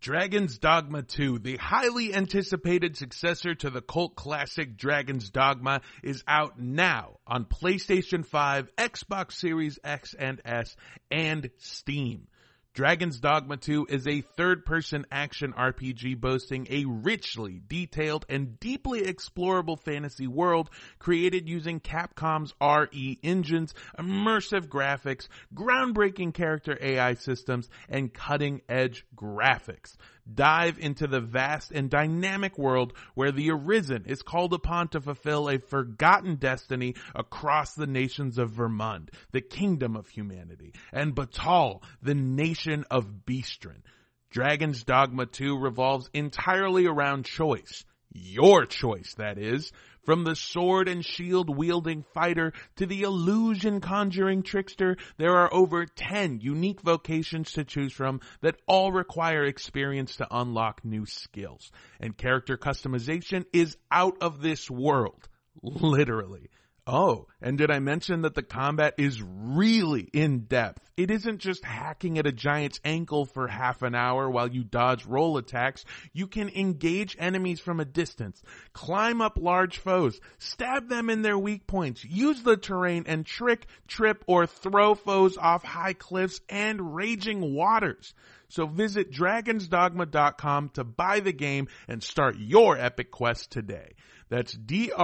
Dragon's Dogma 2, the highly anticipated successor to the cult classic Dragon's Dogma, is out now on PlayStation 5, Xbox Series X and S, and Steam. Dragon's Dogma 2 is a third-person action RPG boasting a richly detailed and deeply explorable fantasy world created using Capcom's RE engines, immersive graphics, groundbreaking character AI systems, and cutting-edge graphics. Dive into the vast and dynamic world where the Arisen is called upon to fulfill a forgotten destiny across the nations of Vermund, the kingdom of humanity, and Batal, the nation of Beastren. Dragon's Dogma 2 revolves entirely around choice. Your choice, that is. From the sword and shield wielding fighter to the illusion conjuring trickster, there are over 10 unique vocations to choose from that all require experience to unlock new skills. And character customization is out of this world. Literally. Oh, and did I mention that the combat is really in-depth? It isn't just hacking at a giant's ankle for half an hour while you dodge roll attacks. You can engage enemies from a distance, climb up large foes, stab them in their weak points, use the terrain and trick, trip, or throw foes off high cliffs and raging waters. So visit dragonsdogma.com to buy the game and start your epic quest today. That's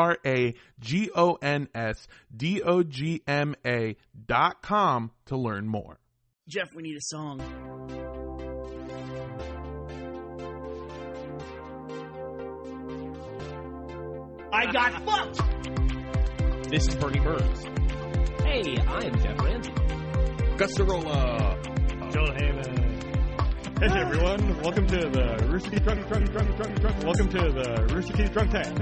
dragonsdogma.com to learn more. Jeff, we need a song. I got fucked! This is Bernie Burns. Hey, I'm Jeff Ramsey. Gus Cirola. Joel Heyman. Hey everyone, welcome to the Rooster Teeth Drunk. Welcome to the Rooster Teeth Drunk Tank.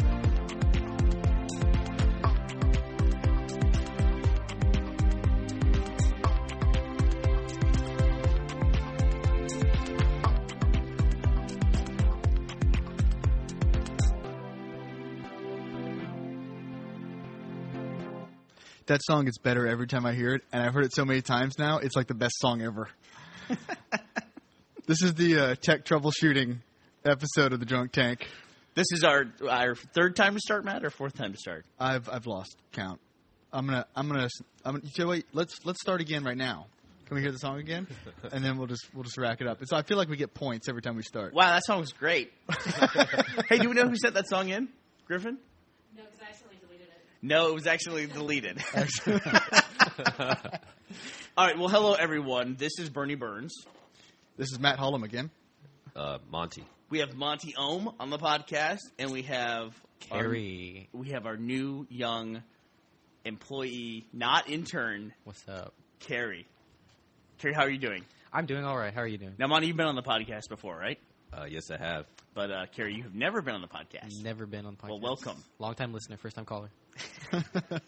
That song gets better every time I hear it, and I've heard it so many times now, it's like the best song ever. This is the tech troubleshooting episode of the Drunk Tank. This is our third time to start, Matt, or fourth time to start? I've lost count. I'm gonna. So wait, let's start again right now. Can we hear the song again? And then we'll just rack it up. So I feel like we get points every time we start. Wow, that song was great. Hey, do we know who sent that song in? Griffin? No, because I accidentally deleted it. No, it was actually deleted. All right, well, hello, everyone. This is Bernie Burns. This is Matt Hullum again. Monty. We have Monty Ohm on the podcast, and we have Carrie. We have our new young employee, not intern. What's up? Carrie. Carrie, how are you doing? I'm doing all right. How are you doing? Now, Monty, you've been on the podcast before, right? Yes, I have. But, Carrie, you have never been on the podcast. Never been on the podcast. Well, welcome. Long-time listener, first-time caller. A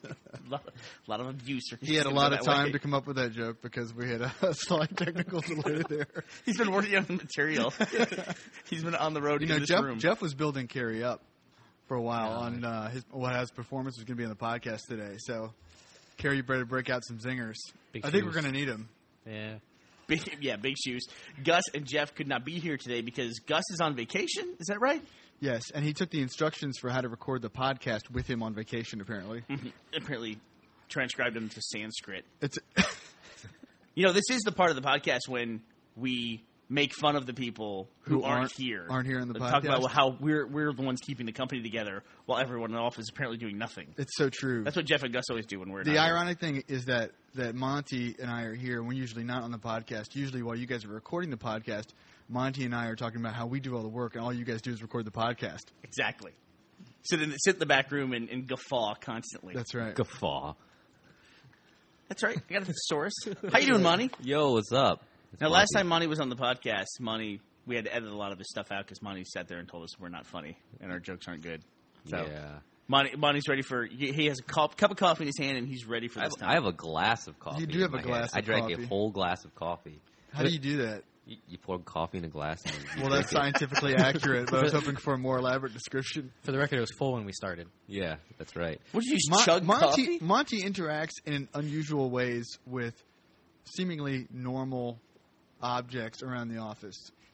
lot of abuse. He had a lot of time to come up with that joke because we had a slight technical delay there. He's been working on the material. He's been on the road in this room. Jeff was building Carrie up for a while on what his performance was going to be on the podcast today. So, Carrie, you better break out some zingers. I think we're going to need them. Yeah. Big shoes. Gus and Jeff could not be here today because Gus is on vacation. Is that right? Yes, and he took the instructions for how to record the podcast with him on vacation, apparently. Apparently transcribed them to Sanskrit. It's this is the part of the podcast when we make fun of the people who aren't here. Aren't here in the podcast. Talk about how we're the ones keeping the company together while everyone in the office is apparently doing nothing. It's so true. That's what Jeff and Gus always do when we're The ironic thing is that Monty and I are here, and we're usually not on the podcast. Usually while you guys are recording the podcast, Monty and I are talking about how we do all the work, and all you guys do is record the podcast. Exactly. Sit in the back room and guffaw constantly. That's right. Guffaw. That's right. I got a thesaurus. How you doing, Monty? Yo, what's up? Now, last time Monty was on the podcast, we had to edit a lot of his stuff out because Monty sat there and told us we're not funny and our jokes aren't good. So, yeah. Monty's ready for. He has a cup of coffee in his hand and he's ready for this time. I have a glass of coffee. You do have a glass of coffee. I drank a whole glass of coffee. How do you do that? You pour coffee in a glass. And well, that's scientifically accurate, but I was hoping for a more elaborate description. For the record, it was full when we started. Yeah, that's right. What did you chug coffee? Monty interacts in unusual ways with seemingly normal objects around the office.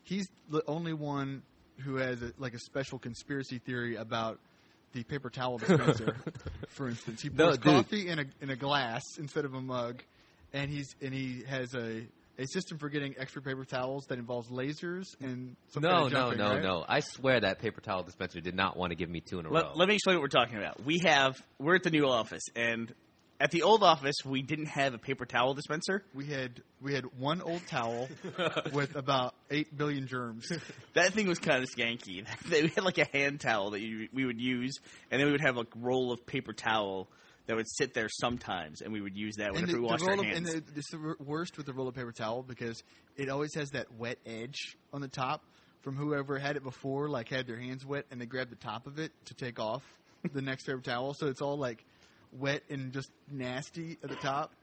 he's the only one who has a special conspiracy theory about the paper towel dispenser. For instance, he pours coffee in a glass instead of a mug, and he has a system for getting extra paper towels that involves lasers and some kind of jumping, right? No. I swear that paper towel dispenser did not want to give me 2 in a row. Let me explain what we're talking about. We're at the new office, and at the old office, we didn't have a paper towel dispenser. We had one old towel with about 8 billion germs. That thing was kind of skanky. We had like a hand towel that we would use, and then we would have a roll of paper towel that would sit there sometimes, and we would use that whenever we washed our hands. And it's the worst with the roll of paper towel because it always has that wet edge on the top from whoever had it before, like had their hands wet, and they grabbed the top of it to take off the next paper towel. So it's all like wet and just nasty at the top.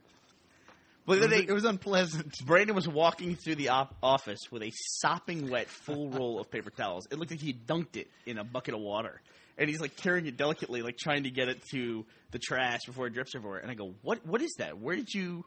But it was unpleasant. Brandon was walking through the office with a sopping wet full roll of paper towels. It looked like he dunked it in a bucket of water. And he's like carrying it delicately, like trying to get it to the trash before it drips everywhere. And I go, "What is that? Where'd you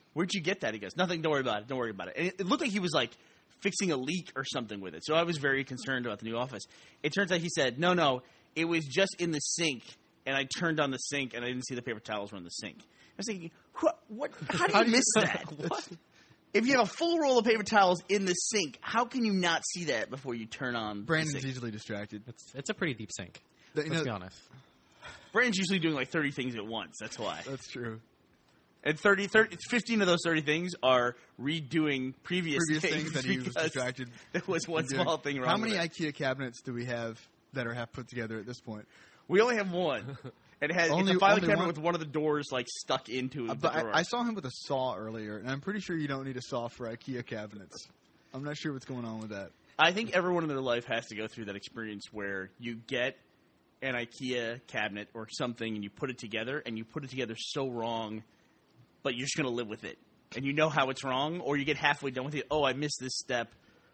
get that?" He goes, "Nothing. Don't worry about it. Don't worry about it." And it looked like he was like fixing a leak or something with it. So I was very concerned about the new office. It turns out he said, "No, it was just in the sink." And I turned on the sink, and I didn't see the paper towels were in the sink. I was thinking, what? How do you miss that? What? If you have a full roll of paper towels in the sink, how can you not see that before you turn on Brandon's the sink? easily distracted. It's a pretty deep sink. Let's be honest. Brandon's usually doing like 30 things at once. That's why. That's true. And 15 of those 30 things are redoing previous things that he was distracted. There was one small thing wrong. How many with it. IKEA cabinets do we have that are half put together at this point? We only have one. It has it's a filing cabinet with one of the doors like stuck into the drawer. I saw him with a saw earlier, and I'm pretty sure you don't need a saw for IKEA cabinets. I'm not sure what's going on with that. I think everyone in their life has to go through that experience where you get an IKEA cabinet or something and you put it together, and you put it together so wrong, but you're just going to live with it. And you know how it's wrong, or you get halfway done with it. Oh, I missed this step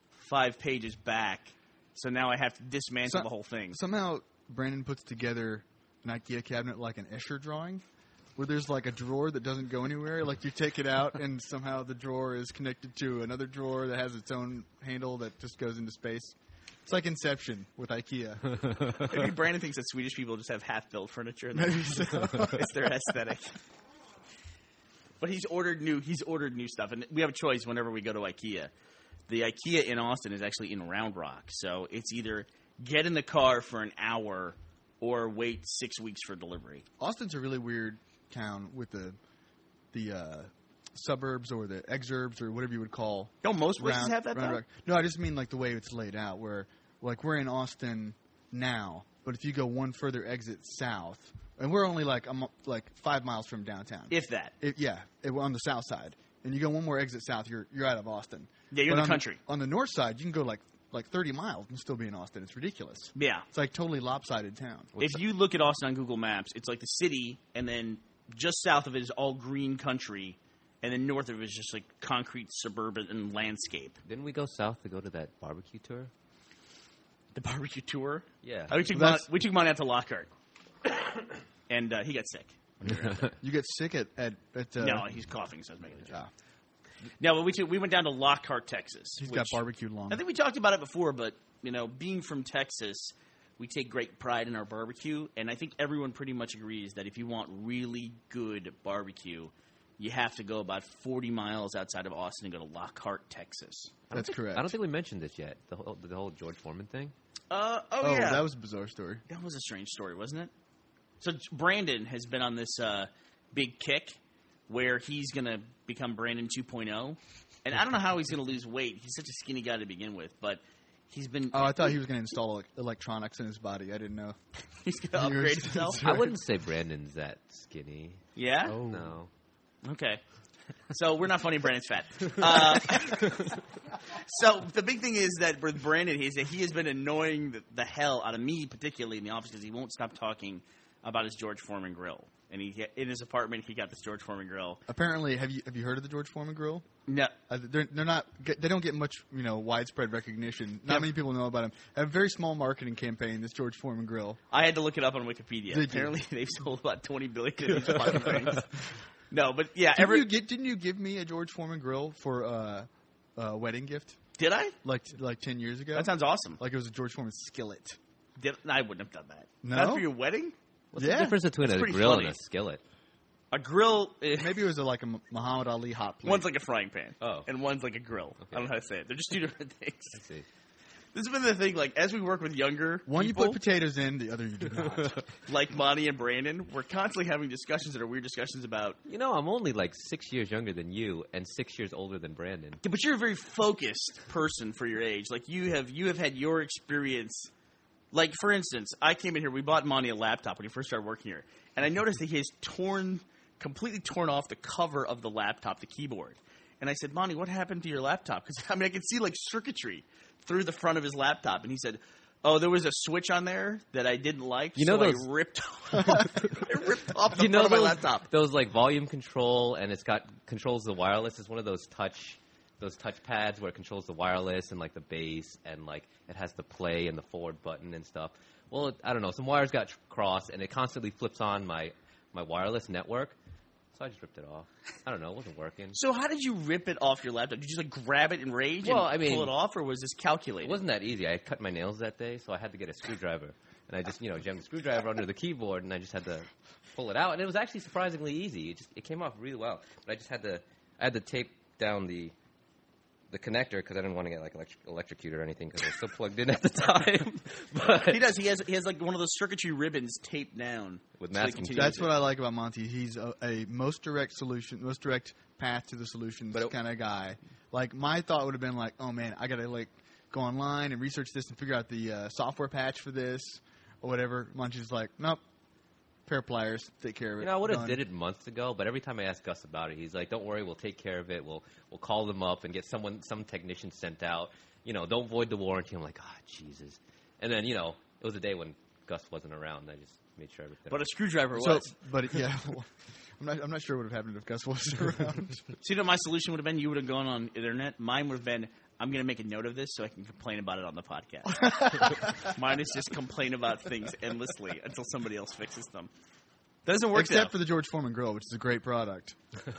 5 pages back, so now I have to dismantle the whole thing. Somehow Brandon puts together an IKEA cabinet like an Escher drawing, where there's like a drawer that doesn't go anywhere. Like you take it out, and somehow the drawer is connected to another drawer that has its own handle that just goes into space. It's like Inception with IKEA. Maybe Brandon thinks that Swedish people just have half-built furniture. It's their aesthetic. But he's ordered new stuff, and we have a choice whenever we go to IKEA. The IKEA in Austin is actually in Round Rock, so it's either get in the car for an hour or wait 6 weeks for delivery. Austin's a really weird town with the suburbs or the exurbs or whatever you would call. Don't most places have that, though? No, I just mean like the way it's laid out, where like we're in Austin now, but if you go one further exit south, and we're only like 5 miles from downtown. If that. We're on the south side. And you go one more exit south, you're out of Austin. Yeah, you're in the country. On the north side, you can go like 30 miles and still be in Austin. It's ridiculous. Yeah. It's like totally lopsided town. If you look at Austin on Google Maps, it's like the city, and then just south of it is all green country, and then north of it is just like concrete suburban landscape. Didn't we go south to go to that barbecue tour? The barbecue tour? Yeah. We took Monty out to Lockhart, and he got sick. You get sick at no, he's coughing, so I was making a joke. Ah. No, but we went down to Lockhart, Texas. He's got barbecued long. I think we talked about it before, but being from Texas, we take great pride in our barbecue, and I think everyone pretty much agrees that if you want really good barbecue, you have to go about 40 miles outside of Austin and go to Lockhart, Texas. That's correct. I don't think we mentioned this yet. The whole George Foreman thing. Yeah, that was a bizarre story. That was a strange story, wasn't it? So Brandon has been on this big kick where he's going to become Brandon 2.0. And I don't know how he's going to lose weight. He's such a skinny guy to begin with, but he's been... Oh, I thought he was going to install electronics in his body. I didn't know. He's going to upgrade himself? I wouldn't say Brandon's that skinny. Yeah? Oh. No. Okay. So we're not funny. Brandon's fat. So the big thing is that with Brandon, he has been annoying the hell out of me, particularly in the office, because he won't stop talking about his George Foreman grill. And in his apartment, he got this George Foreman grill. Apparently, have you heard of the George Foreman grill? No, they're not. They don't get much widespread recognition. Not many people know about them. They have a very small marketing campaign. This George Foreman grill. I had to look it up on Wikipedia. Apparently, they've sold about 20 billion of these fucking things. No, but yeah. Didn't you give me a George Foreman grill for a wedding gift? Did I? Like 10 years ago. That sounds awesome. Like it was a George Foreman skillet. I wouldn't have done that. No? Not for your wedding? What's the difference between That's a pretty grill funny. and a skillet? A grill. Maybe it was like a Muhammad Ali hot plate. One's like a frying pan. Oh. And one's like a grill. I don't know how to say it. They're just two different things. I see. This has been the thing. Like as we work with younger one people, you put potatoes in, the other you do not. like Monty and Brandon, we're constantly having discussions that are weird discussions about. You know, I'm only like 6 years younger than you and 6 years older than Brandon. Yeah, but you're a very focused person for your age. Like you have had your experience. Like for instance, I came in here. We bought Monty a laptop when he first started working here, and I noticed that he has completely torn off the cover of the laptop, the keyboard. And I said, Monty, what happened to your laptop? Because I could see like circuitry through the front of his laptop. And he said, oh, there was a switch on there that I didn't like. You know so those- I ripped off the front of my laptop. Those like volume control, and it's got controls the wireless. It's one of those touch pads where it controls the wireless and like the bass, and like it has the play and the forward button and stuff. Well, I don't know. Some wires got crossed, and it constantly flips on my wireless network. So I just ripped it off. I don't know. It wasn't working. So how did you rip it off your laptop? Did you just like grab it in rage and pull it off, or was this calculated? It wasn't that easy. I had cut my nails that day, so I had to get a screwdriver. And I just, jammed the screwdriver under the keyboard, and I just had to pull it out. And it was actually surprisingly easy. It came off really well. But I had to tape down the connector because I didn't want to get like electrocuted or anything because I was still plugged in at the time. But he does. He has like one of those circuitry ribbons taped down with so masking tape. That's what I like about Monty. He's a most direct path to the solutions kind of guy. Like my thought would have been like, oh man, I gotta like go online and research this and figure out the software patch for this or whatever. Monty's like, nope. Pair of pliers, take care of it. I would have did it months ago, but every time I ask Gus about it, he's like, "Don't worry, we'll take care of it. We'll call them up and get some technician sent out. Don't void the warranty." I'm like, "Ah, Jesus!" And then it was a day when Gus wasn't around. And I just made sure everything. But a screwdriver was. But yeah, I'm not sure what would have happened if Gus wasn't around. See, my solution would have been you would have gone on the internet. Mine would have been I'm going to make a note of this so I can complain about it on the podcast. Mine is just complain about things endlessly until somebody else fixes them. That doesn't work Except for the George Foreman grill, which is a great product.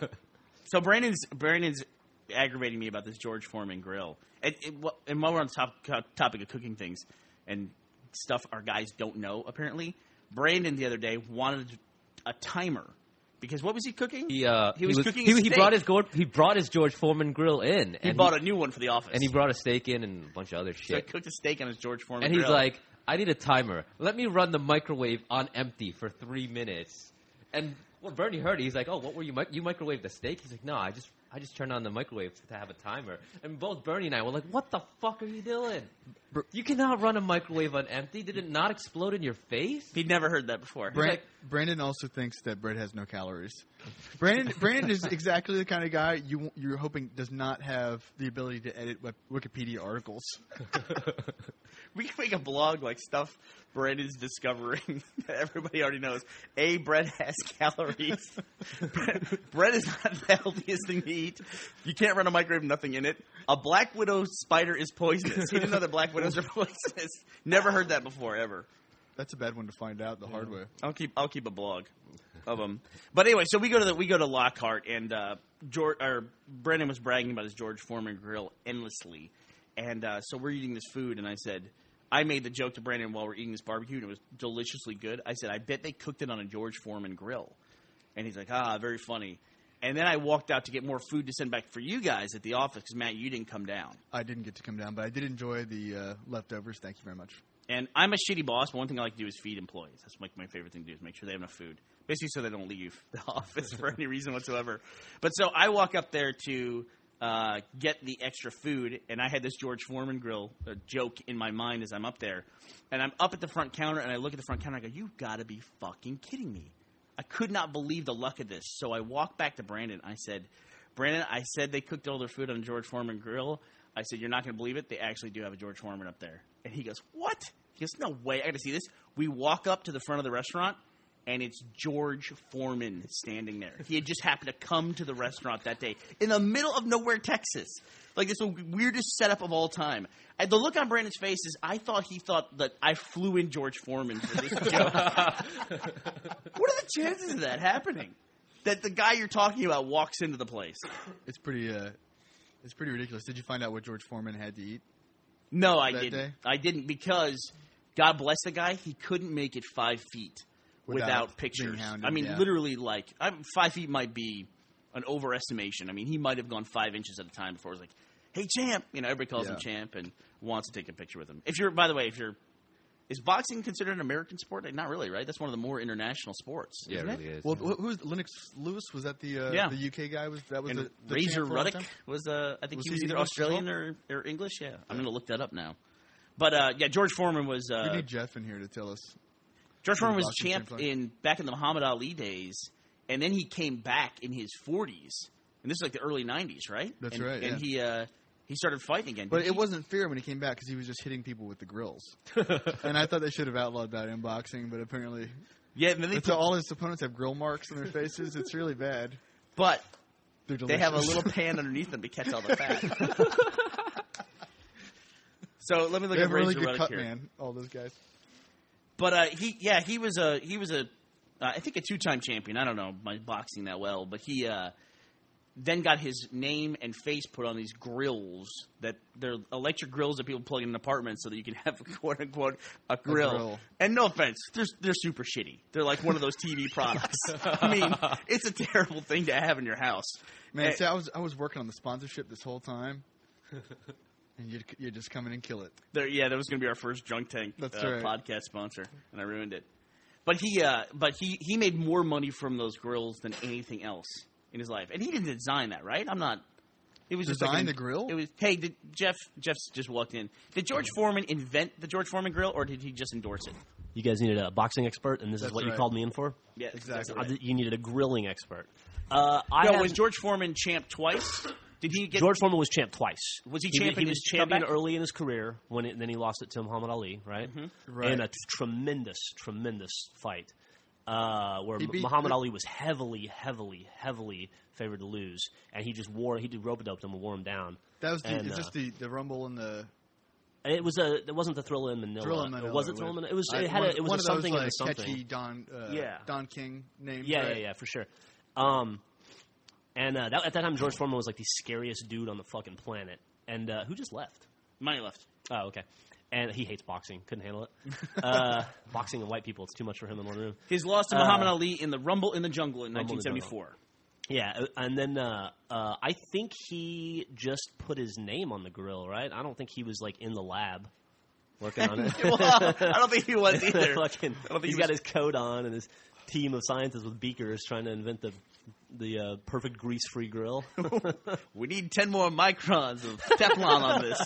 So Brandon's aggravating me about this George Foreman grill. And while we're on the topic of cooking things and stuff our guys don't know, apparently, Brandon the other day wanted a timer. Because what was he cooking? He was cooking. He brought his George Foreman grill in. He bought a new one for the office, and he brought a steak in and a bunch of other shit. So he cooked a steak on his George Foreman and grill. He's like, "I need a timer. Let me run the microwave on empty for 3 minutes." And when Bernie heard it, he's like, "Oh, what were you microwaved the steak?" He's like, "No, I just turned on the microwave to have a timer." And both Bernie and I were like, "What the fuck are you doing? You cannot run a microwave on empty. Did it not explode in your face?" He'd never heard that before. Brandon also thinks that bread has no calories. Brandon is exactly the kind of guy you're hoping does not have the ability to edit Wikipedia articles. We can make a blog like stuff Brandon's discovering that everybody already knows. A, bread has calories. Bread is not the healthiest thing to eat. You can't run a microwave with nothing in it. A black widow spider is poisonous. He didn't know that black widows are poisonous. Never heard that before, ever. That's a bad one to find out the hard way. I'll keep a blog of them. But anyway, so we go to Lockhart, and Brandon was bragging about his George Foreman grill endlessly, and so we're eating this food, and I made the joke to Brandon while we're eating this barbecue, and it was deliciously good. I said, I bet they cooked it on a George Foreman grill. And he's like, very funny. And then I walked out to get more food to send back for you guys at the office because, Matt, you didn't come down. I didn't get to come down, but I did enjoy the leftovers. Thank you very much. And I'm a shitty boss, but one thing I like to do is feed employees. That's like my favorite thing to do is make sure they have enough food. Basically so they don't leave the office for any reason whatsoever. But so I walk up there to get the extra food, and I had this George Foreman grill joke in my mind as I'm up there. And I'm up at the front counter, and I look at the front counter, and I go, you got to be fucking kidding me. I could not believe the luck of this. So I walked back to Brandon. I said, Brandon, I said they cooked all their food on a George Foreman grill. I said, you're not going to believe it. They actually do have a George Foreman up there. And he goes, what? He goes, no way. I got to see this. We walk up to the front of the restaurant, and it's George Foreman standing there. He had just happened to come to the restaurant that day in the middle of nowhere, Texas. Like, it's the weirdest setup of all time. The look on Brandon's face is he thought that I flew in George Foreman for this joke. What are the chances of that happening? That the guy you're talking about walks into the place? It's pretty It's pretty ridiculous. Did you find out what George Foreman had to eat? No, I that didn't. day? I didn't because, God bless the guy, he couldn't make it 5 feet without pictures. being hounded, I mean, yeah. literally, 5 feet might be an overestimation. I mean, he might have gone 5 inches at a time before it was like, hey, champ. Everybody calls him champ and wants to take a picture with him. By the way, is boxing considered an American sport? Not really, right? That's one of the more international sports. Yeah, it isn't really is. Well, who's Lennox Lewis? Was that the UK guy? That was And the Razor champ for a long Ruddock time? was I think Was he was he either English as Australian or English. Yeah, I'm going to look that up now. But George Foreman was. We need Jeff in here to tell us. George Foreman was boxing champ champ back in the Muhammad Ali days, and then he came back in his 40s, and this is like the early 90s, right? That's and, right, And he started fighting again. But it wasn't fair when he came back because he was just hitting people with the grills. And I thought they should have outlawed that in boxing, but apparently, and then all his opponents have grill marks on their faces. It's really bad. but They're they have a delicious. little pan underneath them to catch all the fat. So let me look They at have a really Razor good Ruddock cut, here. man. All those guys. But he was a I think a 2-time champion. I don't know my boxing that well, but he then got his name and face put on these grills that they're electric grills that people plug in an apartment so that you can have quote unquote a grill. grill. And no offense, they're super shitty. They're like one of those TV products. I mean, it's a terrible thing to have in your house. Man, And- see, I was working on the sponsorship this whole time, and you just come in and kill it. That was going to be our first Drunk Tank That's right. podcast sponsor, and I ruined it. But he made more money from those grills than anything else in his life, and he didn't design that, right? I'm not. It was just Design like the grill? It was. Hey, Jeff's just walked in. Did George Foreman invent the George Foreman grill, or did he just endorse it? You guys needed a boxing expert, and this That's is what you right. called me in for? Yeah, Exactly. right. You needed a grilling expert. Was George Foreman champ twice? Did he get George Foreman was champ twice. Was he champ in was his champion comeback? early in his career, then he lost it to Muhammad Ali, right? Right. In a tremendous fight. Where He beat Muhammad the- Ali was heavily favored to lose, and he rope-a-doped him and wore him down. That was And, is this the Rumble and the And it wasn't the Thrilla in Manila. Thrill in Manila? Was it Thrill in Manila? It was. I- It had. It was one a of something those, and a something. catchy Don King names. Yeah, right? yeah, for sure. And at that time, George Foreman was like the scariest dude on the fucking planet. And who just left? Money left. Oh, okay. And he hates boxing. Couldn't handle it. Boxing and white people, it's too much for him in one room. His loss to Muhammad Ali in the Rumble in the Jungle in Rumble in the 1974. Yeah, and then I think he just put his name on the grill, right? I don't think he was like in the lab working on it. Well, I don't think he was either. Fucking, I don't think he's he got was- his coat on and his team of scientists with beakers trying to invent the perfect grease-free grill. We need 10 more microns of Teflon on this.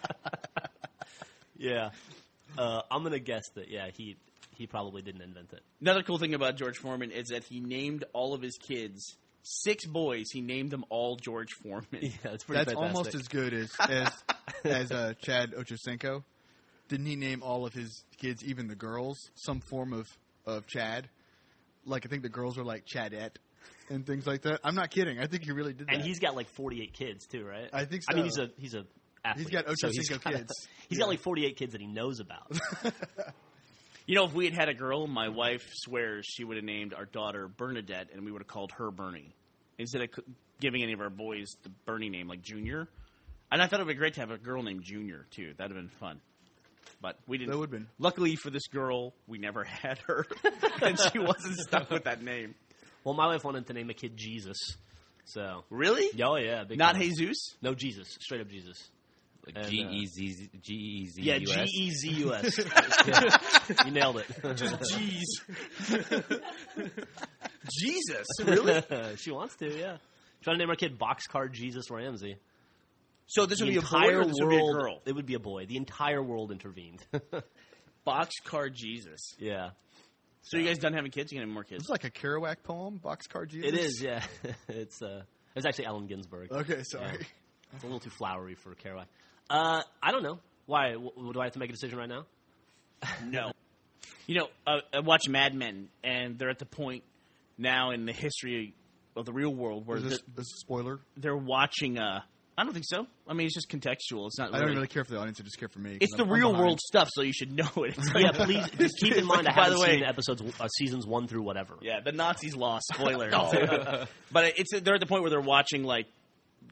Yeah, I'm gonna guess that. Yeah, he probably didn't invent it. Another cool thing about George Foreman is that he named all of his kids, 6 boys, he named them all George Foreman. Yeah, it's pretty That's fantastic. almost as good as Chad Ochocinco. Didn't he name all of his kids, even the girls, some form of Chad? Like I think the girls were like Chadette and things like that. I'm not kidding. I think he really did that. And he's got like 48 kids too, right? I think I mean, so. he's a athlete. He's got so Ochocinco kids. He's got like 48 kids that he knows about. You know, if we had had a girl, my wife swears she would have named our daughter Bernadette, and we would have called her Bernie. Instead of giving any of our boys the Bernie name, like Junior. And I thought it would be great to have a girl named Junior, too. That would have been fun. But we didn't. That would have been. Luckily for this girl, we never had her, and she wasn't stuck with that name. Well, my wife wanted to name a kid Jesus. So Really? oh yeah, big Not time. Jesus? No, Jesus, straight up Jesus. Like And, G-E-Z-Z. Yeah, G-E-Z-U-S. G-E-Z-U-S. Yeah, you nailed it. Jeez. Jesus? Really? She wants to, yeah. Trying to name our kid Boxcar Jesus Ramsey. So this would The be a boy or this would be a girl? It would be a boy. The entire world intervened. Boxcar Jesus. Yeah. So you guys done having kids? You gonna have more kids? It's like a Kerouac poem, Boxcar Jesus. It is, yeah. It's actually Allen Ginsberg. Okay, sorry. Yeah. It's a little too flowery for Kerouac. I don't know. Why? Do I have to make a decision right now? No. You know, I watch Mad Men, and they're at the point now in the history of the real world where Is this a spoiler? they're watching. I don't think so. I mean, it's just contextual. It's not. I Really, don't really care for the audience. I just care for me. 'cause It's the I'm real behind. world stuff, so you should know it. It's like- Yeah, please just keep in mind I By the haven't way- seen episodes, seasons 1 through whatever. Yeah, the Nazis lost. Spoiler. But they're at the point where they're watching like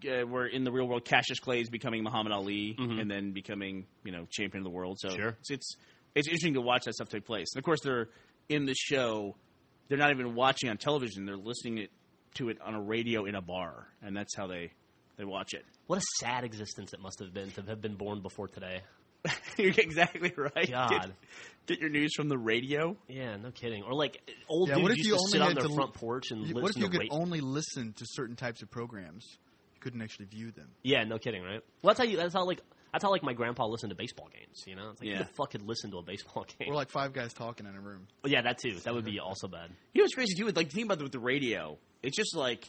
where in the real world, Cassius Clay is becoming Muhammad Ali and then becoming, champion of the world. So it's interesting to watch that stuff take place. And of course, they're in the show. They're not even watching on television. They're listening to it on a radio in a bar, and that's how they watch it. What a sad existence it must have been to have been born before today. You're exactly right. God. Get your news from the radio? Yeah, no kidding. Or like old what dudes if used you to only sit on had their to front porch and listen to What if you could radio. only listen to certain types of programs? You couldn't actually view them. Yeah, no kidding, right? Well, that's how my grandpa listened to baseball games, It's like, who the fuck could listen to a baseball game? Or like 5 guys talking in a room. Yeah, that too. That would be also bad. You know what's crazy too? Like, think about it with the radio. It's just like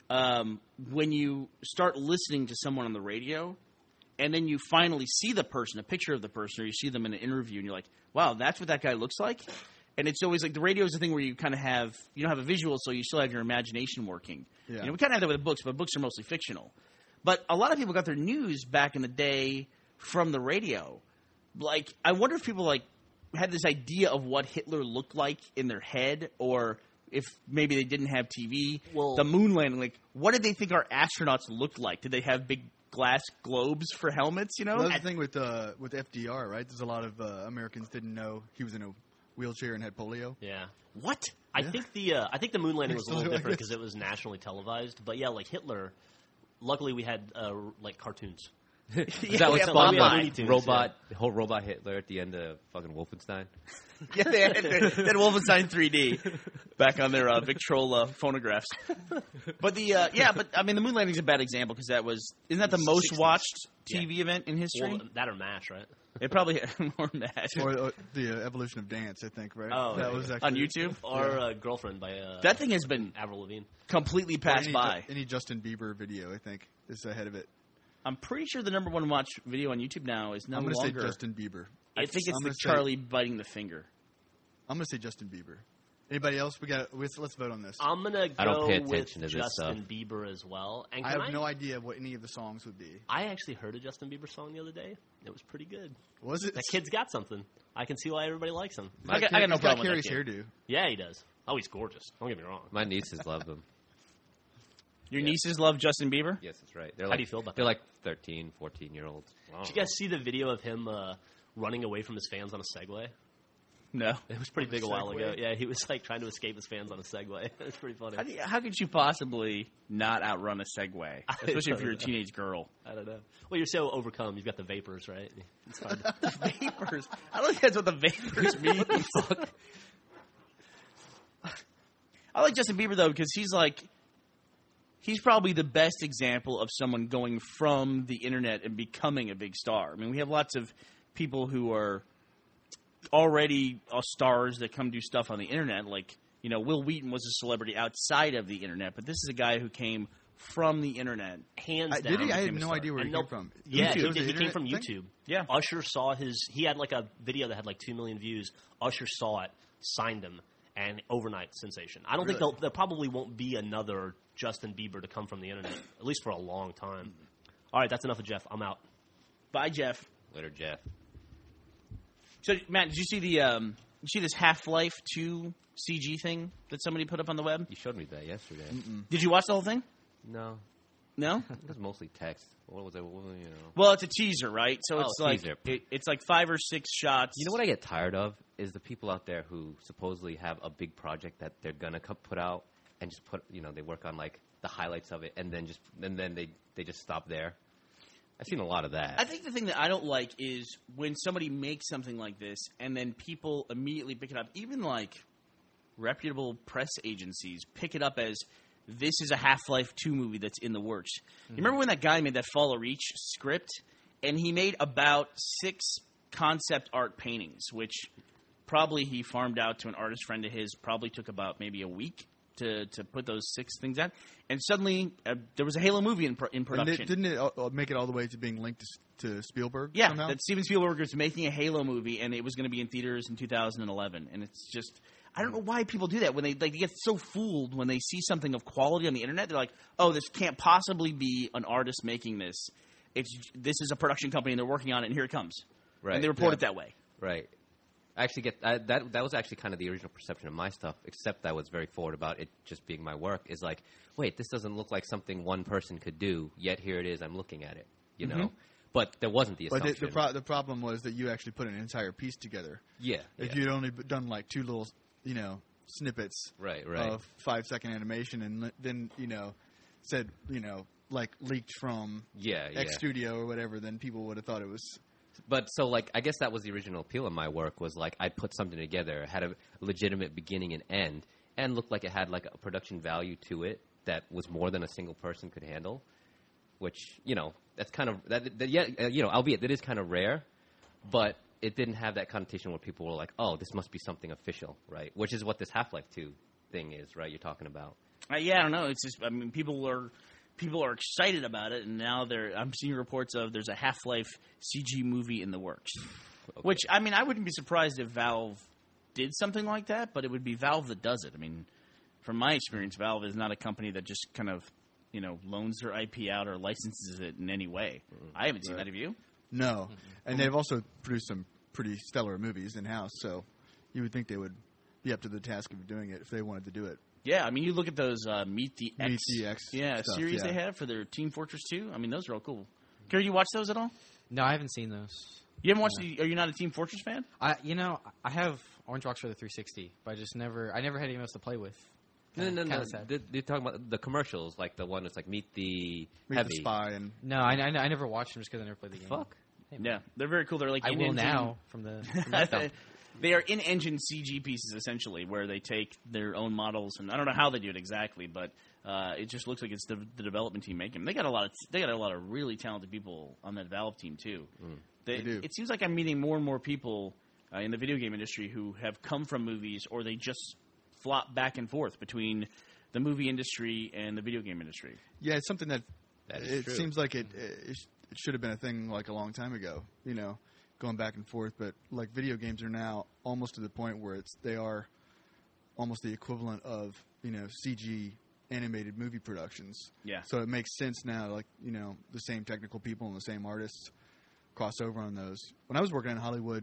when you start listening to someone on the radio, and then you finally see the person, a picture of the person, or you see them in an interview, and you're like, "Wow, that's what that guy looks like." And it's always like the radio is the thing where you kind of you don't have a visual, so you still have your imagination working. Yeah. We kind of have that with books, but books are mostly fictional. But a lot of people got their news back in the day from the radio. Like, I wonder if people had this idea of what Hitler looked like in their head, or if maybe they didn't have TV. Well, the moon landing, what did they think our astronauts looked like? Did they have big glass globes for helmets? Well, that's the thing with FDR, right? There's a lot of Americans didn't know he was in a wheelchair and had polio. Yeah. What? I think the moon landing was a little different because it was nationally televised. But yeah, like Hitler. Luckily, we had cartoons. Is that what the whole robot Hitler at the end of fucking Wolfenstein? Yeah, they had Wolfenstein 3D back on their Victrola phonographs. But the moon landing is a bad example because isn't that the most watched TV event in history? Well, that or MASH, right? It probably had more MASH. Or the evolution of dance, I think, right? Oh, that was actually on YouTube. Or Girlfriend by that thing has been Avril Lavigne. Completely passed by. Any Justin Bieber video, I think, is ahead of it. I'm pretty sure the number one watch video on YouTube now is no longer. I'm going to say Justin Bieber. I think it's the Charlie biting the finger. I'm going to say Justin Bieber. Anybody else? Let's vote on this. I'm going to go with to Justin Bieber as well. And I have no idea what any of the songs would be. I actually heard a Justin Bieber song the other day. It was pretty good. Was it? That kid's got something. I can see why everybody likes him. I got no problem with Carrie's hairdo. Yeah, he does. Oh, he's gorgeous. Don't get me wrong. My nieces love him. Your nieces love Justin Bieber? Yes, that's right. How do you feel about that? They're like 13, 14-year-olds. Did you guys see the video of him running away from his fans on a Segway? No. It was pretty big a while ago. Yeah, he was trying to escape his fans on a Segway. It was pretty funny. How could you possibly not outrun a Segway? Especially if you're a teenage girl. I don't know. Well, you're so overcome. You've got the vapors, right? It's hard to... The vapors? I don't think that's what the vapors mean. What the fuck? I like Justin Bieber, though, because he's probably the best example of someone going from the internet and becoming a big star. I mean, we have lots of people who are already stars that come do stuff on the internet. Like, Will Wheaton was a celebrity outside of the internet, but this is a guy who came from the internet. Hands down. Did he? I had no idea where he came from. Yeah, YouTube. he came from YouTube. Yeah. Usher saw he had like a video that had like 2 million views. Usher saw it, signed him, and overnight sensation. I don't think there probably won't be another Justin Bieber to come from the internet, at least for a long time. All right, that's enough of Jeff. I'm out. Bye, Jeff. Later, Jeff. So, Matt, did you see this Half-Life 2 CG thing that somebody put up on the web? You showed me that yesterday. Did you watch the whole thing? No. No? It was mostly text. What was it? Well, it's a teaser, right? So it's like teaser. It's like 5 or 6 shots. You know what I get tired of is the people out there who supposedly have a big project that they're gonna put out and just they work on like the highlights of it and then they just stop there. I've seen a lot of that. I think the thing that I don't like is when somebody makes something like this and then people immediately pick it up. Even like reputable press agencies pick it up as this is a Half-Life 2 movie that's in the works. You remember when that guy made that Fall of Reach script and he made about 6 concept art paintings, which probably he farmed out to an artist friend of his, probably took about maybe a week to put those 6 things out. And suddenly there was a Halo movie in production. Didn't it make it all the way to being linked to Spielberg? Yeah, somehow? that Steven Spielberg was making a Halo movie, and it was going to be in theaters in 2011. And it's just, I don't know why people do that. When they get so fooled when they see something of quality on the internet, they're like, oh, this can't possibly be an artist making this. This is a production company, and they're working on it, and here it comes. Right. And they report it that way. Right. I actually get that. That was actually kind of the original perception of my stuff, except I was very forward about it just being my work. Is like, wait, this doesn't look like something one person could do, yet here it is. I'm looking at it, you know. But there wasn't the assumption. But the problem was that you actually put an entire piece together. Yeah. If you'd only done like 2 little, snippets right. of 5-second animation, and then said like leaked from X Studio or whatever, then people would have thought it was. But so, like, I guess that was the original appeal of my work, was like I put something together, had a legitimate beginning and end, and looked like it had like a production value to it that was more than a single person could handle. Which, that's kind of albeit that is kind of rare, but it didn't have that connotation where people were like, "Oh, this must be something official," right? Which is what this Half-Life 2 thing is, right? You're talking about. Yeah, I don't know. It's just, I mean, people are excited about it, and now I'm seeing reports of there's a Half-Life CG movie in the works. Okay. Which, I mean, I wouldn't be surprised if Valve did something like that, but it would be Valve that does it. I mean, from my experience, Valve is not a company that just kind of, loans their IP out or licenses it in any way. I haven't seen that. Have you? No. And they've also produced some pretty stellar movies in-house, so you would think they would be up to the task of doing it if they wanted to do it. Yeah, I mean, you look at those Meet the X stuff, series they have for their Team Fortress 2. I mean, those are all cool. Gary, you watch those at all? No, I haven't seen those. You haven't watched are you not a Team Fortress fan? I have Orange Box for the 360, but I never had anyone else to play with. No. You're talking about the commercials, like the one that's like Meet the Spy. And no, I never watched them just because I never played the game. Fuck. Hey, yeah, they're very cool. They're like I will now from the film. They are in-engine CG pieces, essentially, where they take their own models, and I don't know how they do it exactly, but it just looks like it's the development team making them. They got a lot of really talented people on that Valve team too. They do. It seems like I'm meeting more and more people in the video game industry who have come from movies, or they just flop back and forth between the movie industry and the video game industry. Yeah, it's something that is true. Seems like it should have been a thing like a long time ago, going back and forth. But like video games are now almost to the point where they are almost the equivalent of, CG animated movie productions. Yeah. So it makes sense now, like, the same technical people and the same artists cross over on those. When I was working in Hollywood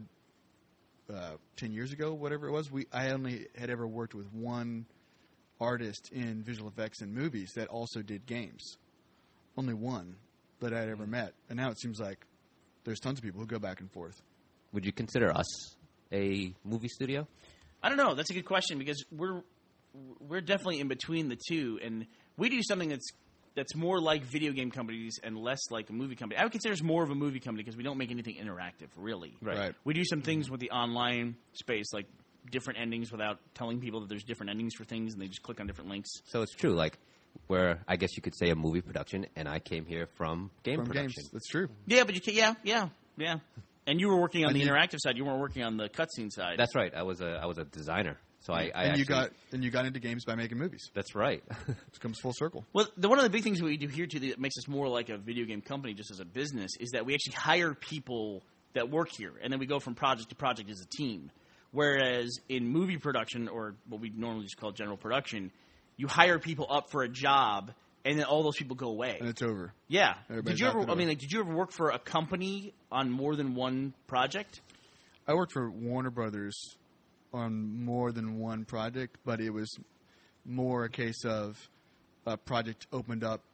10 years ago, whatever it was, I only had ever worked with one artist in visual effects and movies that also did games. Only one that I'd ever met. And now it seems like there's tons of people who go back and forth. Would you consider us a movie studio? I don't know. That's a good question, because we're definitely in between the two, and we do something that's more like video game companies and less like a movie company. I would consider us more of a movie company because we don't make anything interactive, really. Right. We do some things with the online space, like different endings without telling people that there's different endings for things, and they just click on different links. So it's true, like, where I guess you could say a movie production, and I came here from game production. Games. That's true. Yeah, but you can, yeah. And you were working on the interactive side. You weren't working on the cutscene side. That's right. I was a designer. So you got into games by making movies. That's right. It comes full circle. Well, one of the big things we do here too that makes us more like a video game company, just as a business, is that we actually hire people that work here, and then we go from project to project as a team. Whereas in movie production, or what we normally just call general production, you hire people up for a job, and then all those people go away, and it's over. Yeah. Everybody's Did you ever work for a company on more than one project? I worked for Warner Brothers on more than one project, but it was more a case of a project opened up,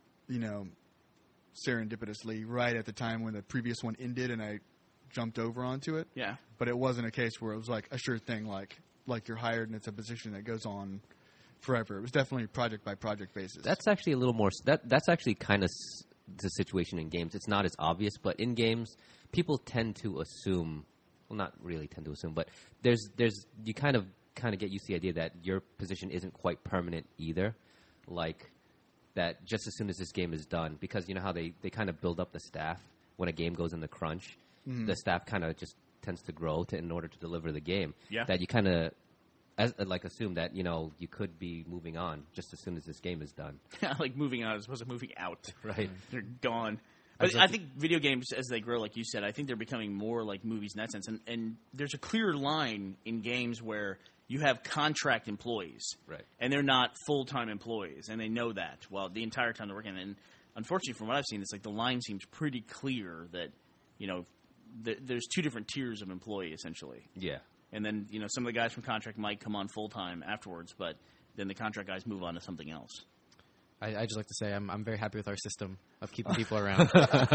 serendipitously right at the time when the previous one ended, and I jumped over onto it. Yeah. But it wasn't a case where it was like a sure thing, like you're hired and it's a position that goes on forever. It was definitely project by project basis. That's actually a little more. That's actually kind of the situation in games. It's not as obvious, but in games, people tend to assume. Well, not really tend to assume, but there's you kind of get used to the idea that your position isn't quite permanent either. Like that, just as soon as this game is done, because you know how they kind of build up the staff when a game goes in the crunch. Mm-hmm. The staff kind of just tends to grow in order to deliver the game. Yeah. That you kind of assume that you could be moving on just as soon as this game is done. Like moving on as opposed to moving out. Right. They're gone. But I think video games, as they grow, like you said, I think they're becoming more like movies in that sense. And there's a clear line in games where you have contract employees. Right. And they're not full-time employees, and they know that the entire time they're working. And unfortunately, from what I've seen, it's like the line seems pretty clear that, there's two different tiers of employee, essentially. Yeah. and then some of the guys from contract might come on full time afterwards, but then the contract guys move on to something else. I just like to say I'm very happy with our system of keeping people around.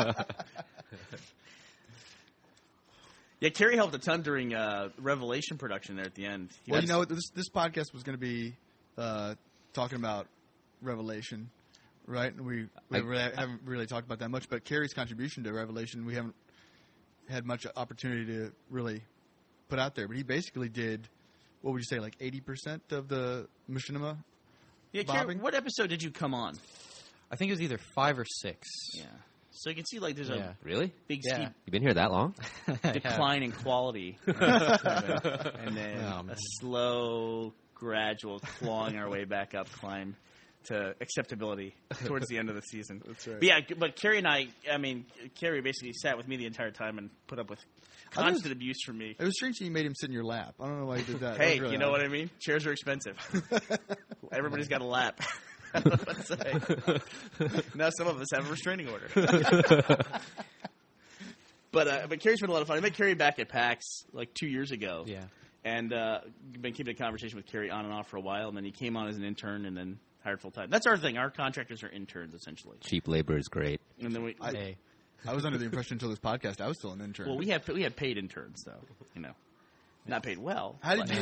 Yeah, Kerry helped a ton during Revelation production there at the end. Well, this podcast was going to be talking about Revelation, right? And we haven't really talked about that much, but Kerry's contribution to Revelation, we haven't had much opportunity to really put out there. But he basically did, what would you say, like 80% of the machinima? Yeah, Kerry, what episode did you come on? I think it was either 5 or 6. Yeah. So you can see, like, there's a really big steep steep You've been here that long? decline in quality. And then a slow, gradual clawing our way back up climb to acceptability towards the end of the season. That's right. But yeah, but Kerry and Kerry basically sat with me the entire time and put up with constant abuse from me. It was strange that you made him sit in your lap. I don't know why you did that. Hey, really you know what I mean? Chairs are expensive. Everybody's got a lap. I don't know what to say. Now some of us have a restraining order. But Kerry's been a lot of fun. I met Kerry back at PAX like 2 years ago. Yeah. And been keeping a conversation with Kerry on and off for a while, and then he came on as an intern and then hired full time. That's our thing. Our contractors are interns essentially. Cheap labor is great. And then I was under the impression until this podcast I was still an intern. Well, we have paid interns though. Not paid well. How did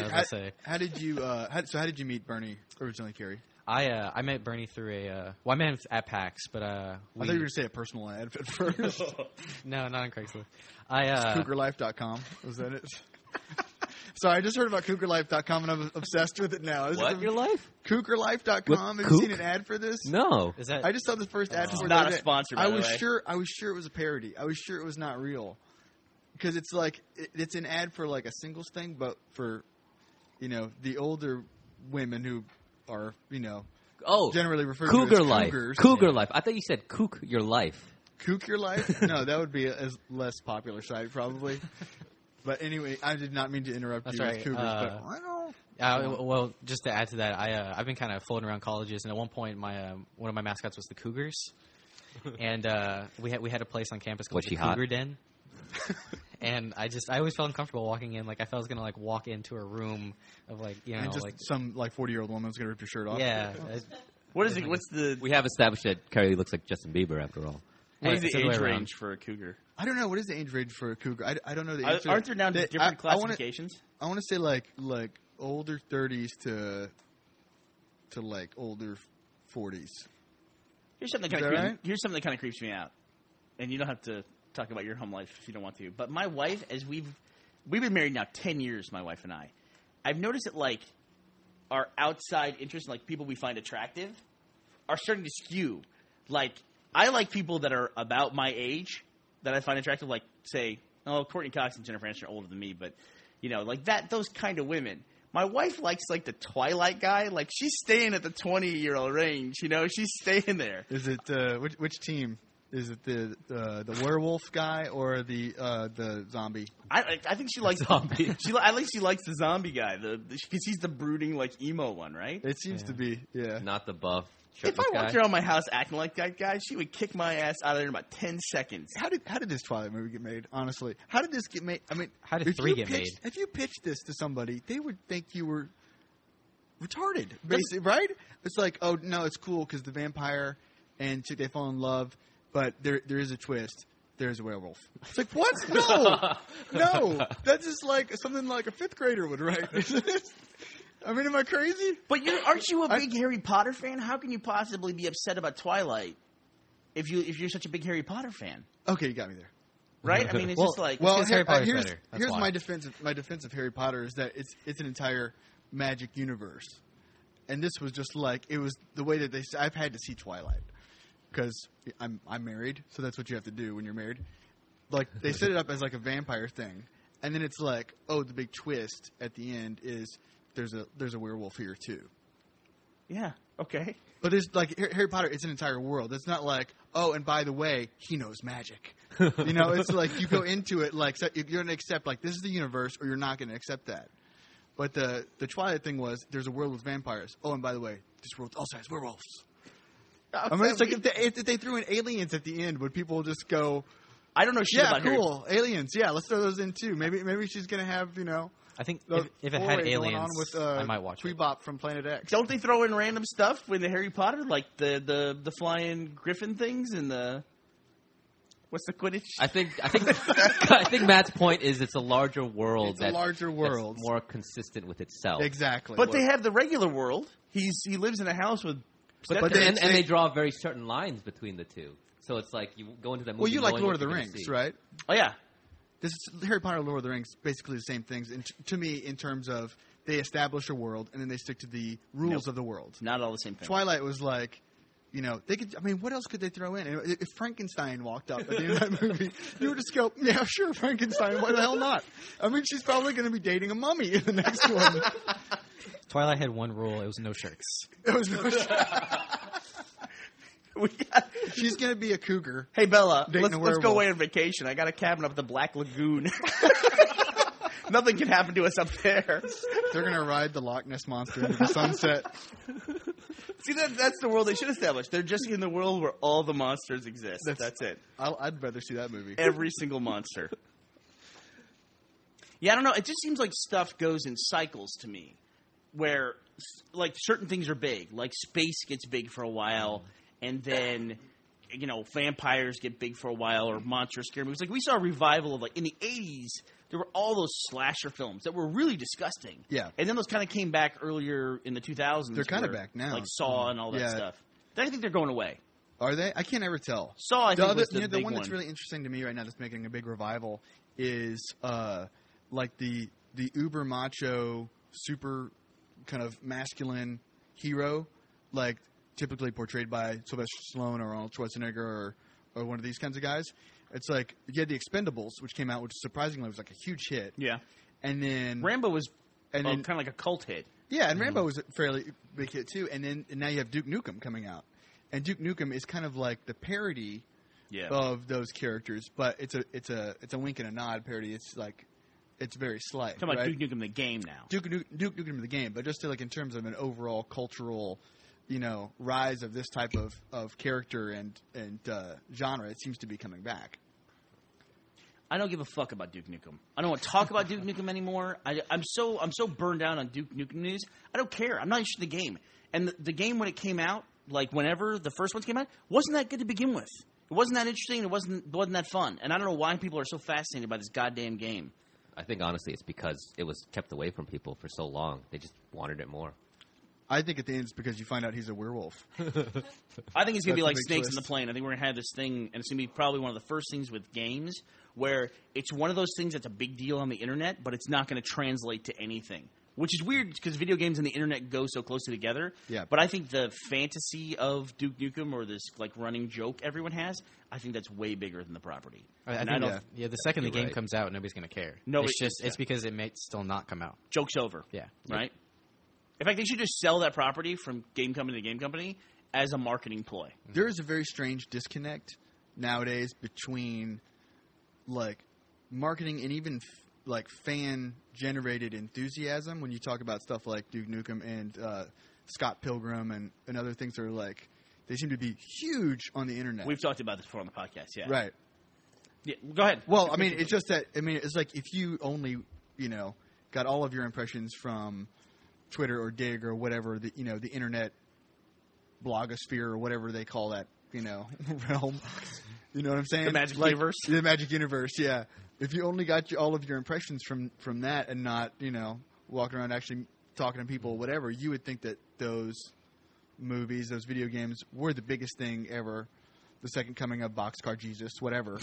you meet Bernie originally, Kerry? I met Bernie through I met him at PAX, but I thought you were going to say a personal ad at first. No, not on Craigslist. CougarLife.com. Was that it? Sorry, I just heard about CougarLife.com and I'm obsessed with it now. What? Your life? CougarLife.com. Have you seen an ad for this? No. I just saw the first ad for it. Not a sponsor, by the way. I was sure it was a parody. I was sure it was not real. Because it's like, it's an ad for like a singles thing, but for, the older women who are, generally referred to as life. cougars. Cougar life. I thought you said kook your life. Kook your life? No, that would be a less popular site probably. But anyway, I did not mean to interrupt you with cougars, but I don't. Well, just to add to that, I've been kind of floating around colleges, and at one point, one of my mascots was the Cougars, and we had a place on campus called the Cougar Den. And I always felt uncomfortable walking in. Like I felt I was gonna walk into a room of some 40-year-old woman was gonna rip your shirt off. Yeah. What is it? What's the? We have established that Kerry looks like Justin Bieber after all. What is the age range for a cougar? I don't know. What is the age range for a cougar? I don't know the answer. Aren't there now different classifications? I want to say like older 30s to like older 40s. Here's something that kind of creeps me out, and you don't have to talk about your home life if you don't want to. But my wife, as we've been married now 10 years, my wife and I've noticed that our outside interests, like people we find attractive, are starting to skew. Like I like people that are about my age that I find attractive. Like say, Courtney Cox and Jennifer Aniston are older than me, but like that. Those kind of women. My wife likes the Twilight guy. Like she's staying at the 20-year-old range. She's staying there. Is it which team? Is it the werewolf guy or the zombie? I think she likes zombie. I think she likes the zombie guy, because he's the brooding emo one, right? It seems to be, yeah. Not the buff. If I walked around my house acting like that guy, she would kick my ass out of there in about 10 seconds. How did this Twilight movie get made? Honestly, how did this get made? I mean, how did 3 get made? If you pitched this to somebody, they would think you were retarded, basically, right? It's like, oh no, it's cool because the vampire and chick, they fall in love. But there is a twist. There's a werewolf. It's like, what? No. That's just like something like a 5th grader would write. I mean, am I crazy? But aren't you a big Harry Potter fan? How can you possibly be upset about Twilight if you're such a big Harry Potter fan? Okay, you got me there. Right? I mean, it's just like... Well, Harry Potter's better. Here's my defense of Harry Potter is that it's an entire magic universe. And this was just it was the way that I've had to see Twilight. Because I'm married, so that's what you have to do when you're married. Like they set it up as a vampire thing, and then it's the big twist at the end is there's a werewolf here too. Yeah. Okay. But there's Harry Potter. It's an entire world. It's not and by the way, he knows magic. It's you go into it you're going to accept this is the universe, or you're not going to accept that. But the Twilight thing was there's a world with vampires. Oh, and by the way, this world also has werewolves. I mean, it's if they threw in aliens at the end, would people just go, I don't know shit about her. Yeah, cool. Aliens. Yeah, let's throw those in too. Maybe she's gonna have I think if it had aliens, with, I might watch it. Tweebop from Planet X. Don't they throw in random stuff with the Harry Potter, like the flying griffin things and the what's the Quidditch? I think Matt's point is it's a larger world. It's a larger world, that's more consistent with itself. Exactly. But they have the regular world. He lives in a house with. But they draw very certain lines between the two. So it's like you go into that movie. Well, you like Lord of the Rings, right? Oh yeah. This is Harry Potter and Lord of the Rings, basically the same things. And to me, in terms of they establish a world and then they stick to the rules of the world. Not all the same thing. Twilight was like, they could. I mean, what else could they throw in? If Frankenstein walked up at the end of that movie, you would just go, "Yeah, sure, Frankenstein. Why the hell not?" I mean, she's probably going to be dating a mummy in the next one. Twilight had one rule: it was no shirts. It was no shirts. She's going to be a cougar. Hey, Bella, let's go away on vacation. I got a cabin up at the Black Lagoon. Nothing can happen to us up there. They're going to ride the Loch Ness Monster into the sunset. See, that's the world they should establish. They're just in the world where all the monsters exist. That's it. I'd rather see that movie. Every single monster. Yeah, I don't know. It just seems like stuff goes in cycles to me. Where, like, certain things are big. Like, space gets big for a while. And then, vampires get big for a while, or monster scary movies. Like, we saw a revival of, like, in the 80s, there were all those slasher films that were really disgusting. Yeah. And then those kind of came back earlier in the 2000s. They're kind of back now. Like Saw and all that stuff. I think they're going away. Are they? I can't ever tell. Saw, I think, was the big one that's really interesting to me right now that's making a big revival is, like, the uber macho, super kind of masculine hero, like, typically portrayed by Sylvester Stallone or Arnold Schwarzenegger or one of these kinds of guys. It's like you had the Expendables, which came out, which surprisingly was like a huge hit. Yeah. And then Rambo was kind of like a cult hit. Yeah, and Rambo was a fairly big hit too. And now you have Duke Nukem coming out. And Duke Nukem is kind of like the parody of those characters, but it's a wink and a nod parody. It's like it's very slight. Talking about Duke Nukem the game now. Duke Nukem the game, but just like in terms of an overall cultural rise of this type of character and genre, it seems to be coming back. I don't give a fuck about Duke Nukem. I don't want to talk about Duke Nukem anymore. I'm so burned out on Duke Nukem news. I don't care. I'm not interested in the game. And the game when it came out, like whenever the first ones came out, wasn't that good to begin with. It wasn't that interesting. It wasn't that fun. And I don't know why people are so fascinated by this goddamn game. I think honestly it's because it was kept away from people for so long. They just wanted it more. I think at the end it's because you find out he's a werewolf. I think it's going to be like Snakes on the Plane. I think we're going to have this thing, and it's going to be probably one of the first things with games where it's one of those things that's a big deal on the internet, but it's not going to translate to anything. Which is weird because video games and the internet go so closely together. Yeah. But I think the fantasy of Duke Nukem or this like running joke everyone has, I think that's way bigger than the property. The second the game comes out, nobody's going to care. It's because it may still not come out. Joke's over. Yeah. Right? In fact, they should just sell that property from game company to game company as a marketing ploy. There is a very strange disconnect nowadays between like marketing and even like fan-generated enthusiasm when you talk about stuff like Duke Nukem and Scott Pilgrim and other things that are like, they seem to be huge on the internet. We've talked about this before on the podcast, yeah. Right. Yeah, go ahead. Well, I mean, it's just that, it's like if you only, got all of your impressions from Twitter or Dig or whatever, the internet blogosphere or whatever they call that, realm. You know what I'm saying? The Magic Universe? The Magic Universe, yeah. If you only got all of your impressions from that and not, walking around actually talking to people or whatever, you would think that those movies, those video games were the biggest thing ever. The second coming of Boxcar Jesus, whatever.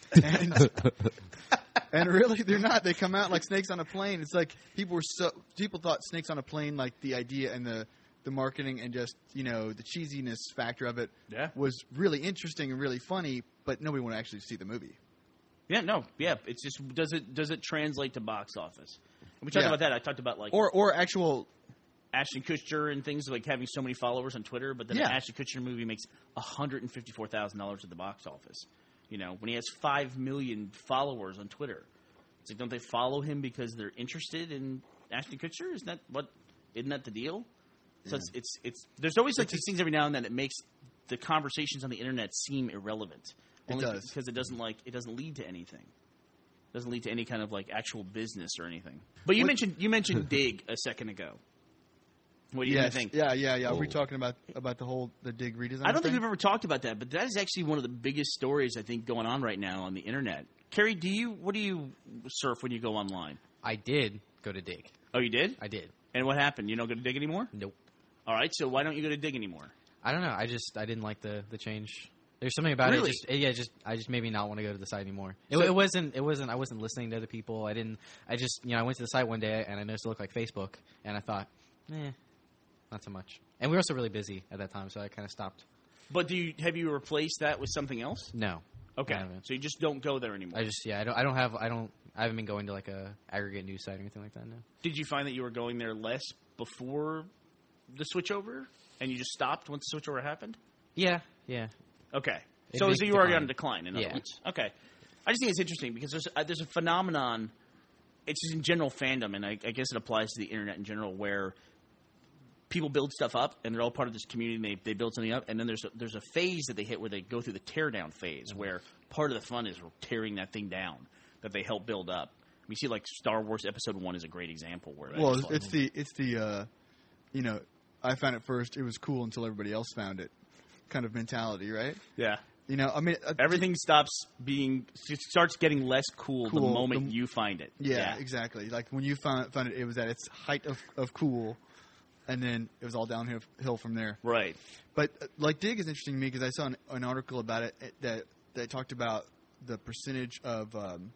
And really, they're not. They come out like Snakes on a Plane. It's like people thought Snakes on a Plane, like the idea and the marketing and just, the cheesiness factor of it was really interesting and really funny, but nobody would actually see the movie. Yeah, no, yeah. It's just does it translate to box office? And we talked about that. I talked about like or actual Ashton Kutcher and things like having so many followers on Twitter, but then the Ashton Kutcher movie makes $154,000 at the box office. When he has 5 million followers on Twitter, it's like, don't they follow him because they're interested in Ashton Kutcher? Isn't that the deal? So it's there's always like these things every now and then that makes the conversations on the internet seem irrelevant. It does. Because it doesn't lead to anything. It doesn't lead to any kind of like actual business or anything. But you mentioned Dig a second ago. What do you think? Yeah. Are we talking about the Dig redesign? I don't think we've ever talked about that, but that is actually one of the biggest stories I think going on right now on the internet. Carrie, what do you surf when you go online? I did go to Dig. Oh, you did? I did. And what happened? You don't go to Dig anymore? Nope. All right, so why don't you go to Dig anymore? I don't know. I didn't like the change. There's something about really? it. I just made me not want to go to the site anymore. It wasn't. I wasn't listening to other people. I went to the site one day and I noticed it looked like Facebook, and I thought, not so much. And we were also really busy at that time, so I kind of stopped. But have you replaced that with something else? No. Okay. So you just don't go there anymore. I haven't been going to like a aggregate news site or anything like that. No. Did you find that you were going there less before the switchover, and you just stopped once the switchover happened? Yeah. Okay. So you were already on a decline, in other words. Okay. I just think it's interesting because there's a phenomenon. It's just in general fandom, and I guess it applies to the internet in general, where people build stuff up, and they're all part of this community, and they build something up, and then there's a phase that they hit where they go through the teardown phase, where part of the fun is tearing that thing down that they help build up. We see like Star Wars Episode 1 is a great example where it's the I found it first, it was cool until everybody else found it kind of mentality, right? Yeah. Everything starts getting less cool the moment you find it. Yeah, exactly. Like when you found it was at its height of cool, and then it was all downhill from there. Right. But like Dig is interesting to me because I saw an article about it that talked about the percentage of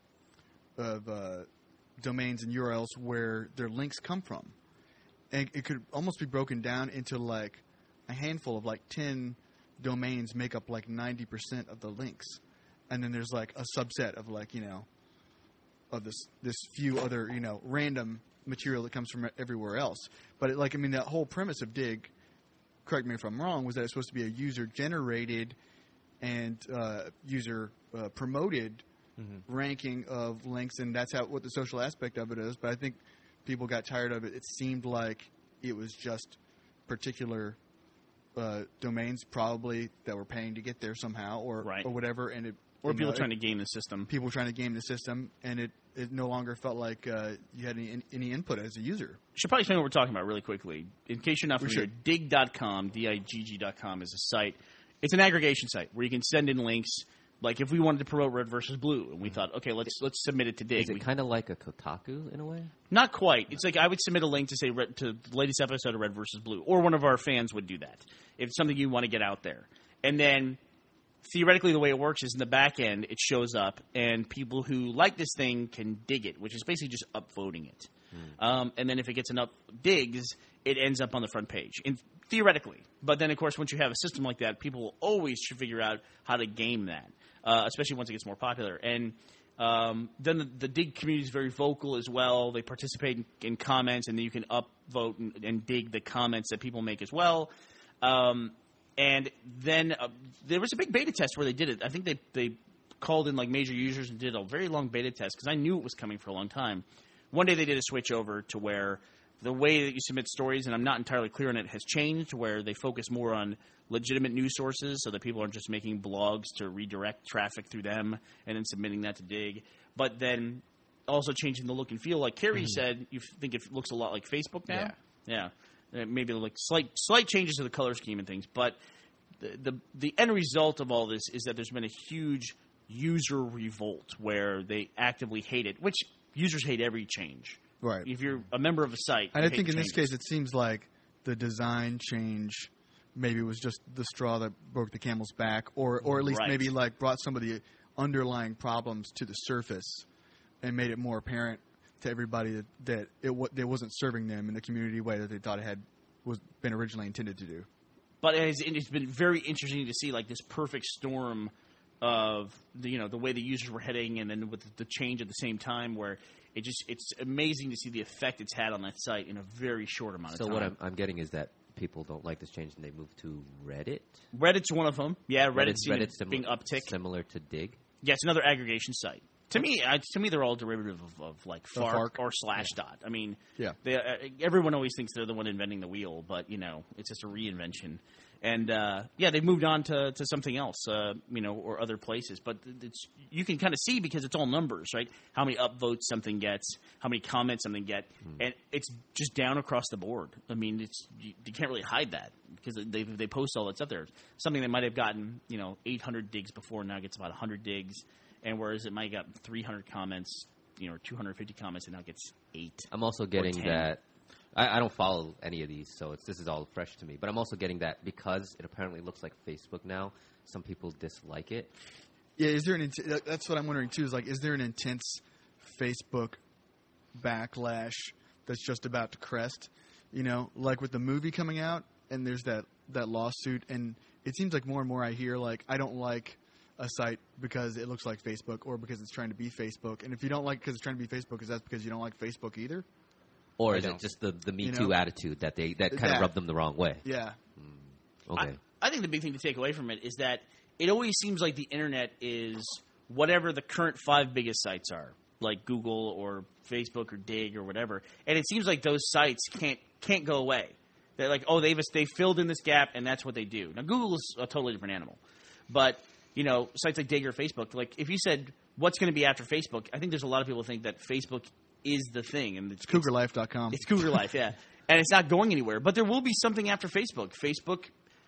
domains and URLs where their links come from, and it could almost be broken down into like a handful of like 10 domains make up like 90% of the links, and then there's like a subset of like of this few other random material that comes from everywhere else. But that whole premise of Dig, correct me if I'm wrong, was that it's supposed to be a user generated and user promoted ranking of links, and that's what the social aspect of it is. But I think people got tired of it. It seemed like it was just particular domains probably that were paying to get there somehow or whatever, and people trying to game the system. People trying to game the system, and it no longer felt like you had any input as a user. Should probably explain what we're talking about really quickly. In case you're not familiar, Dig.com, Digg.com is a site. It's an aggregation site where you can send in links. Like if we wanted to promote Red versus Blue, and we thought, okay, let's submit it to Dig. Is it kind of like a Kotaku in a way? Not quite. It's like I would submit a link to say to the latest episode of Red versus Blue, or one of our fans would do that if it's something you want to get out there. And then theoretically, the way it works is in the back end, it shows up, and people who like this thing can dig it, which is basically just upvoting it. And then if it gets enough digs, it ends up on the front page. Theoretically. But then, of course, once you have a system like that, people will always should figure out how to game that, especially once it gets more popular. And then the Dig community is very vocal as well. They participate in comments, and then you can upvote and dig the comments that people make as well. And then there was a big beta test where they did it. I think they called in like major users and did a very long beta test because I knew it was coming for a long time. One day they did a switch over to where the way that you submit stories, and I'm not entirely clear on it, has changed, where they focus more on legitimate news sources so that people aren't just making blogs to redirect traffic through them and then submitting that to Dig. But then also changing the look and feel. Like Carrie said, you think it looks a lot like Facebook now? Yeah. Maybe like slight changes to the color scheme and things. But the end result of all this is that there's been a huge user revolt where they actively hate it, which users hate every change. Right. If you're a member of a site, and I think in this case, it seems like the design change maybe was just the straw that broke the camel's back, or at least maybe like brought some of the underlying problems to the surface and made it more apparent to everybody that it wasn't serving them in the community way that they thought it was been originally intended to do. But it's been very interesting to see like this perfect storm of the way the users were heading, and then with the change at the same time, where it's amazing to see the effect it's had on that site in a very short amount of time. So what I'm getting is that people don't like this change and they move to Reddit? Reddit's one of them. Yeah, Reddit's being uptick. Similar to Dig? Yeah, it's another aggregation site. To me, they're all derivative of like Fark or Slashdot. I mean, everyone always thinks they're the one inventing the wheel, but it's just a reinvention. And they've moved on to something else, or other places. But you can kind of see because it's all numbers, right? How many upvotes something gets, how many comments something gets, and it's just down across the board. I mean, you can't really hide that because they post all that stuff there. Something that might have gotten 800 digs before now gets about 100 digs. And whereas it might have got 300 comments, 250 comments, and now gets 8. I'm also getting that. I don't follow any of these, so this is all fresh to me. But I'm also getting that because it apparently looks like Facebook now, some people dislike it. Yeah, is there that's what I'm wondering too. Is there an intense Facebook backlash that's just about to crest? Like with the movie coming out, and there's that lawsuit, and it seems like more and more I hear like I don't like a site because it looks like Facebook or because it's trying to be Facebook. And if you don't like it because it's trying to be Facebook, is that because you don't like Facebook either? Or is it just the Me Too attitude that kind of rubbed them the wrong way? Yeah. Okay. I think the big thing to take away from it is that it always seems like the internet is whatever the current 5 biggest sites are, like Google or Facebook or Dig or whatever. And it seems like those sites can't go away. They're like, they filled in this gap, and that's what they do. Now, Google is a totally different animal. But sites like Dig or Facebook, like if you said what's going to be after Facebook, I think there's a lot of people who think that Facebook is the thing. And it's CougarLife.com. It's Cougar Life, yeah. And it's not going anywhere. But there will be something after Facebook. Facebook,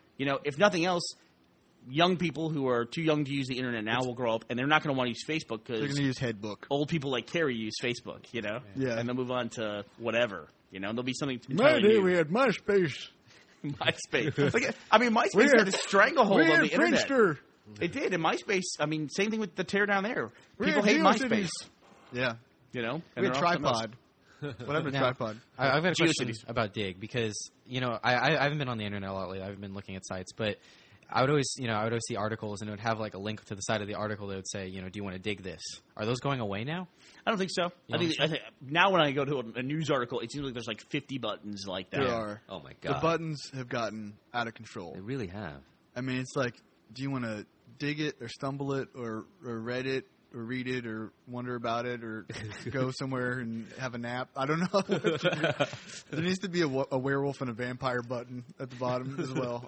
if nothing else, young people who are too young to use the internet now will grow up, and they're not going to want to use Facebook because they're going to use Headbook. Old people like Carrie use Facebook, Yeah. And they'll move on to whatever. There'll be something entirely new. We had MySpace. MySpace. MySpace had a stranglehold on the internet. Friendster. It did. And MySpace, same thing with the teardown there. People hate MySpace. Yeah. And we had Tripod. Whatever, Tripod. I've got a question about Dig because, I haven't been on the internet a lot lately. I've been looking at sites, but I would always see articles and it would have like a link to the side of the article that would say, do you want to dig this? Are those going away now? I don't think so. I think now when I go to a news article, it seems like there's like 50 buttons like that. There are. Oh my God. The buttons have gotten out of control. They really have. It's like, do you want to dig it or stumble it or read it or read it or wonder about it or go somewhere and have a nap? I don't know. There needs to be a werewolf and a vampire button at the bottom as well.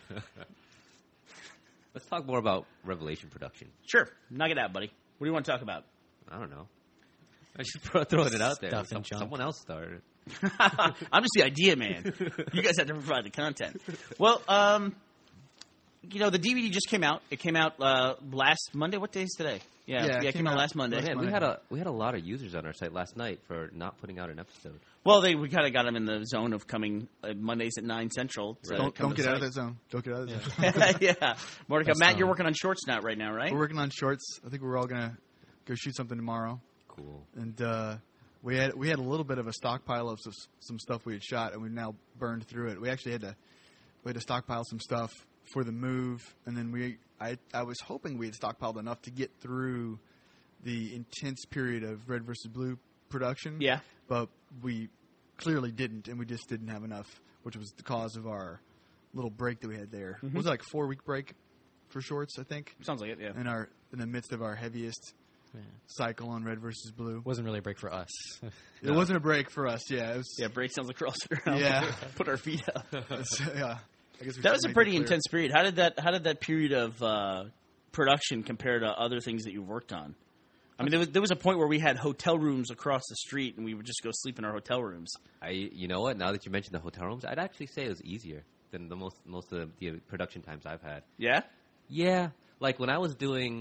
Let's talk more about Revelation production. Sure. Knock it out, buddy. What do you want to talk about? I don't know. I should throwing it out there. Someone else started. I'm just the idea man. You guys have to provide the content. Well, the DVD just came out. It came out last Monday. What day is today? Yeah, it came out last Monday. Man, we had a lot of users on our site last night for not putting out an episode. Well, we kind of got them in the zone of coming Mondays at 9 Central. Don't get out of that zone. Don't get out of that zone. Yeah. Mordecai, Matt, you're working on Shorts now right now, right? We're working on Shorts. I think we're all going to go shoot something tomorrow. Cool. And we had a little bit of a stockpile of some stuff we had shot, and we've now burned through it. We actually had to stockpile some stuff for the move, and then I was hoping we had stockpiled enough to get through the intense period of Red vs. Blue production. Yeah. But we clearly didn't, and we just didn't have enough, which was the cause of our little break that we had there. Mm-hmm. It was like a 4-week break for Shorts, I think. Sounds like it, yeah. In the midst of our heaviest cycle on Red vs. Blue. It wasn't really a break for us. It wasn't a break for us, yeah. Break sounds like crossing around. Yeah. Put our feet up. Yeah. That was a pretty intense period. How did that period of production compare to other things that you've worked on? There was a point where we had hotel rooms across the street, and we would just go sleep in our hotel rooms. You know what? Now that you mentioned the hotel rooms, I'd actually say it was easier than the most of the production times I've had. Yeah. Yeah. Like when I was doing,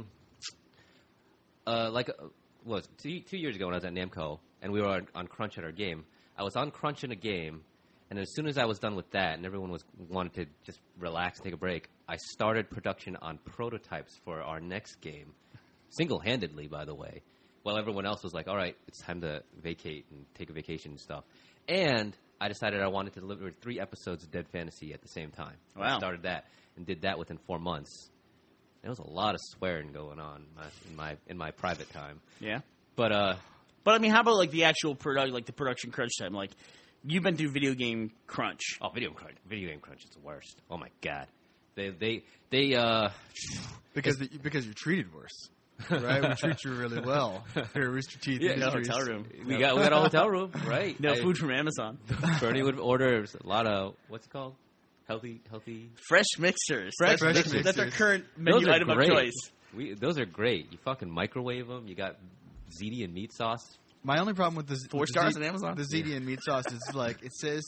2 years ago when I was at Namco, and we were on Crunch at our game. I was on Crunch in a game. And as soon as I was done with that and everyone wanted to just relax, take a break, I started production on prototypes for our next game, single-handedly, by the way, while everyone else was like, all right, it's time to vacate and take a vacation and stuff. And I decided I wanted to deliver 3 episodes of Dead Fantasy at the same time. Wow. I started that and did that within 4 months. There was a lot of swearing going on in my private time. Yeah. But how about like the actual the production crunch time? Like, you've been through video game crunch. Oh, video game crunch is the worst. Oh my God, they because you're treated worse. right? We treat you really well here at Rooster Teeth No Industries. hotel room. We got a hotel room, right? No food from Amazon. Bernie would order a lot of what's it called? Healthy. Fresh mixers. Fresh That's mixers. our current menu Those are item great. of choice. Those are great. You fucking microwave them. You got ziti and meat sauce. My only problem with the 4 stars on Amazon? The ziti and meat sauce is like it says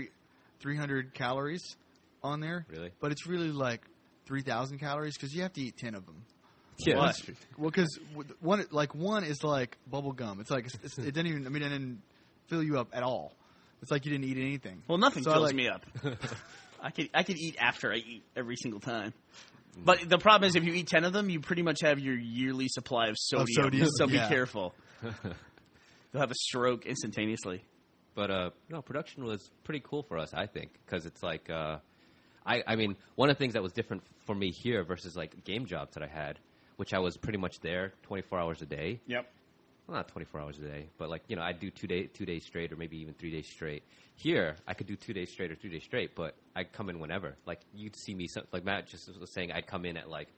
300 calories on there, Really? but it's really like 3,000 calories because you have to eat 10 of them. Yeah, What? that's true. Well, because one is like bubble gum. It's like it didn't even. I mean, it didn't fill you up at all. It's like you didn't eat anything. Well, nothing So I fills like- me up. I could eat after I eat every single time. But the problem is if you eat 10 of them, you pretty much have your yearly supply of sodium. sodium, So yeah. be careful. You'll have a stroke instantaneously. But no, production was pretty cool for us, I think, because it's like, I mean, one of the things that was different for me here versus like game jobs that I had, which I was pretty much there 24 hours a day. Yep. Well, not 24 hours a day, but like, you know, I'd do 2 days straight or maybe even 3 days straight. Here, I could do 2 days straight or 3 days straight, but I'd come in whenever. Like, you'd see me, like Matt just was saying, I'd come in at like,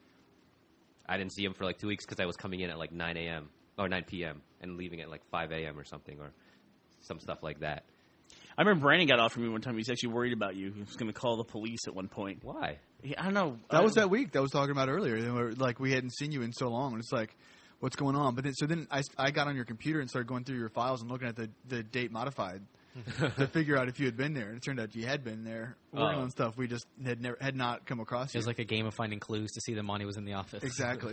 I didn't see him for like 2 weeks because I was coming in at like 9 a.m. or 9 p.m. and leaving at like 5 a.m. or something or some stuff like that. I remember Brandon got off from me one time. He was actually worried about you. He was going to call the police at one point. Why? I don't know. That was that week that I was talking about earlier. They were, like we hadn't seen you in so long, and it's like, what's going on? But then I got on your computer and started going through your files and looking at the date modified to figure out if you had been there. And it turned out you had been there working on stuff we just had not come across. It was like a game of finding clues to see that Monty was in the office. Exactly.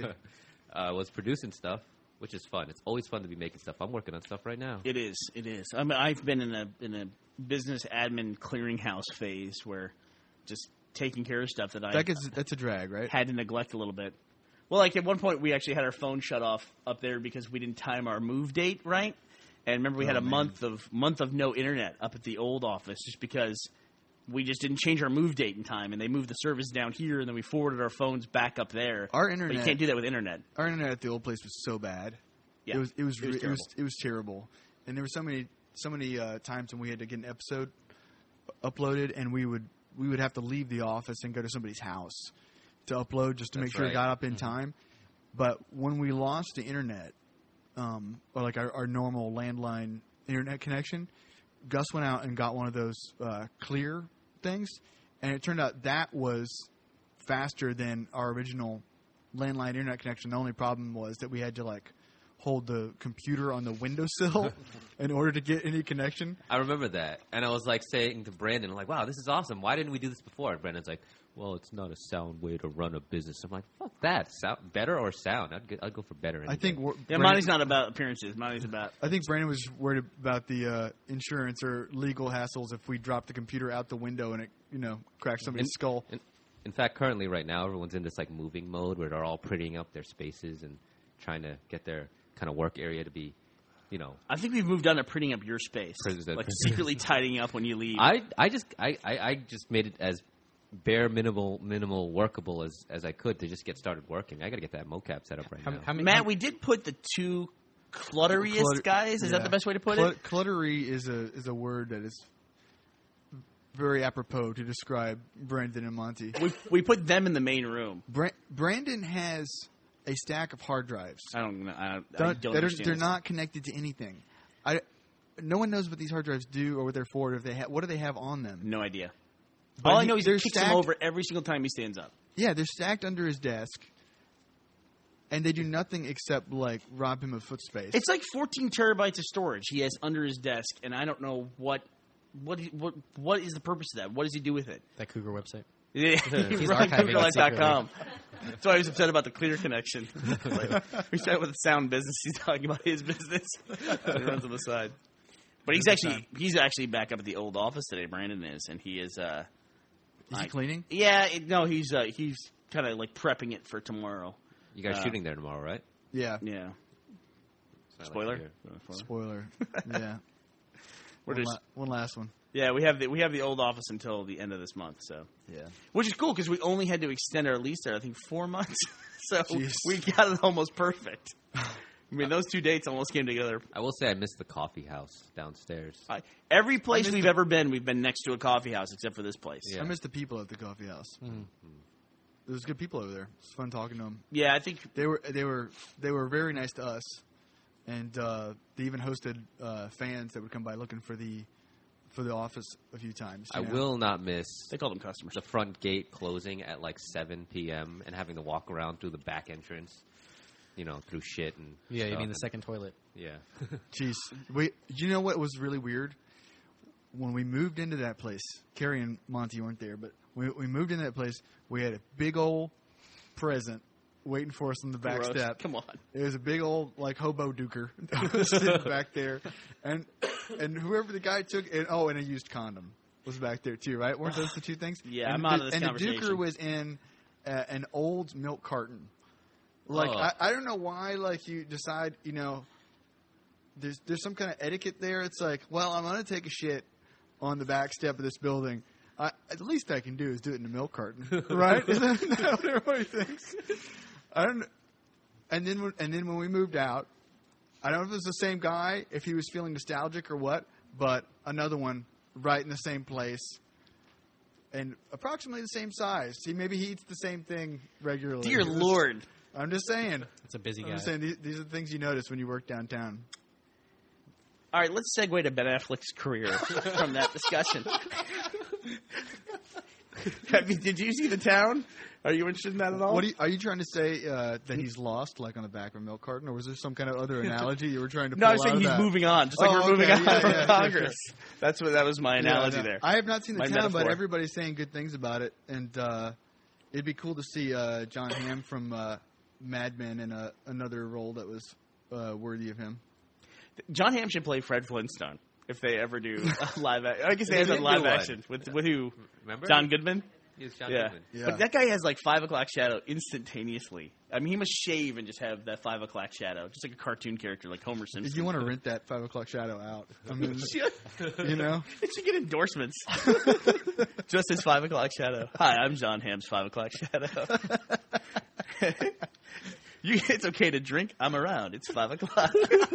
Was producing stuff, which is fun. It's always fun to be making stuff. I'm working on stuff right now. It is. It is. I mean, I've been in a business admin clearinghouse phase where just taking care of stuff That's a drag, right? had to neglect a little bit. Well, like at one point we actually had our phone shut off up there because we didn't time our move date right. And remember we had a month of no internet up at the old office just because we just didn't change our move date in time, and they moved the service down here, and then we forwarded our phones back up there. Our But internet, you can't do that with internet. Our internet at the old place was so bad. Yeah, it was terrible. terrible. And there were so many times when we had to get an episode uploaded, and we would have to leave the office and go to somebody's house to upload just to make sure it got up in time. But when we lost the internet, or like our normal landline internet connection, Gus went out and got one of those clear things, and it turned out that was faster than our original landline internet connection. The only problem was that we had to like hold the computer on the windowsill in order to get any connection. I remember that. And I was like saying to Brandon, like, wow, this is awesome. Why didn't we do this before? And Brandon's like, well, it's not a sound way to run a business. I'm like, fuck that. Better or sound? I'd go for better. I think Monty's not about appearances. Monty's about... I think Brandon was worried about the insurance or legal hassles if we dropped the computer out the window and it, cracked somebody's skull. In fact, currently right now, everyone's in this like moving mode where they're all prettying up their spaces and trying to get their kind of work area to be, I think we've moved on to printing up your space, like secretly tidying up when you leave. I just made it as bare minimal workable as I could to just get started working. I got to get that mocap set up right now. Matt, we did put the two clutteriest guys. Is that the best way to put it? Cluttery is a word that is very apropos to describe Brandon and Monty. We put them in the main room. Brandon has a stack of hard drives. I don't know. I don't understand. They're not connected to anything. No one knows what these hard drives do or what they're for. If what do they have on them? No idea. But all I know is he kicks them over every single time he stands up. Yeah, they're stacked under his desk, and they do nothing except like rob him of foot space. It's like 14 terabytes of storage he has under his desk, and I don't know what is the purpose of that. What does he do with it? That Cougar website. Yeah, He's right, archiving it CougarLife.com. That's why I was upset about the clear connection. We started with the sound business. He's talking about his business. He runs on the side. But he's actually back up at the old office today. Brandon is, and he is. Is he cleaning? Yeah, he's kind of like prepping it for tomorrow. You guys shooting there tomorrow, right? Yeah. Yeah. Spoiler. Spoiler. Yeah. One last one. Yeah, we have the old office until the end of this month. So yeah, which is cool because we only had to extend our lease there. I think 4 months. So Jeez. we got it almost perfect. I mean, those 2 dates almost came together. I will say I missed the coffee house downstairs. Every place we've ever been, we've been next to a coffee house except for this place. Yeah. I miss the people at the coffee house. Mm-hmm. There's good people over there. It's fun talking to them. Yeah, I think they were very nice to us, and they even hosted fans that would come by looking for the office a few times. I will not miss. They call them customers. The front gate closing at like 7 p.m. and having to walk around through the back entrance, through shit and you stuff. mean the second toilet? Yeah. Jeez, you know what was really weird? When we moved into that place, Carrie and Monty weren't there, but we moved into that place. We had a big old present waiting for us on the back step. Come on. It was a big old hobo duker sitting back there, and whoever the guy took, and a used condom was back there too, right? Weren't those the two things? Yeah, and I'm out of this conversation. And the duker was in an old milk carton. I don't know why. You decide, there's some kind of etiquette there. It's like, well, I'm gonna take a shit on the back step of this building. The least I can do is do it in a milk carton, right? Isn't that what everybody thinks? I don't. And then when we moved out, I don't know if it was the same guy, if he was feeling nostalgic or what, but another one right in the same place, and approximately the same size. See, maybe he eats the same thing regularly. Dear Lord, I'm just saying. It's a busy guy. I'm just saying these are the things you notice when you work downtown. All right, let's segue to Ben Affleck's career from that discussion. Did you see The Town? Are you interested in that at all? Are you trying to say that he's lost, on the back of a milk carton, or was there some kind of other analogy you were trying to pull No, I was saying he's moving on, just like we're moving on from Congress. Sure. That was my analogy there. I have not seen The Town, metaphor. but everybody's saying good things about it, and it'd be cool to see John Hamm from Mad Men in another role that was worthy of him. John Hamm should play Fred Flintstone if they ever do live action. I guess they have done live action. With who? Remember? John Goodman? He was John Goodman. Yeah. But that guy has 5 o'clock shadow instantaneously. I mean, he must shave and just have that 5 o'clock shadow, just like a cartoon character like Homer Simpson. If you want to rent that 5 o'clock shadow out, I mean, It should get endorsements. Just his 5 o'clock shadow. Hi, I'm John Hamm's 5 o'clock shadow. It's okay to drink. I'm around. It's 5 o'clock.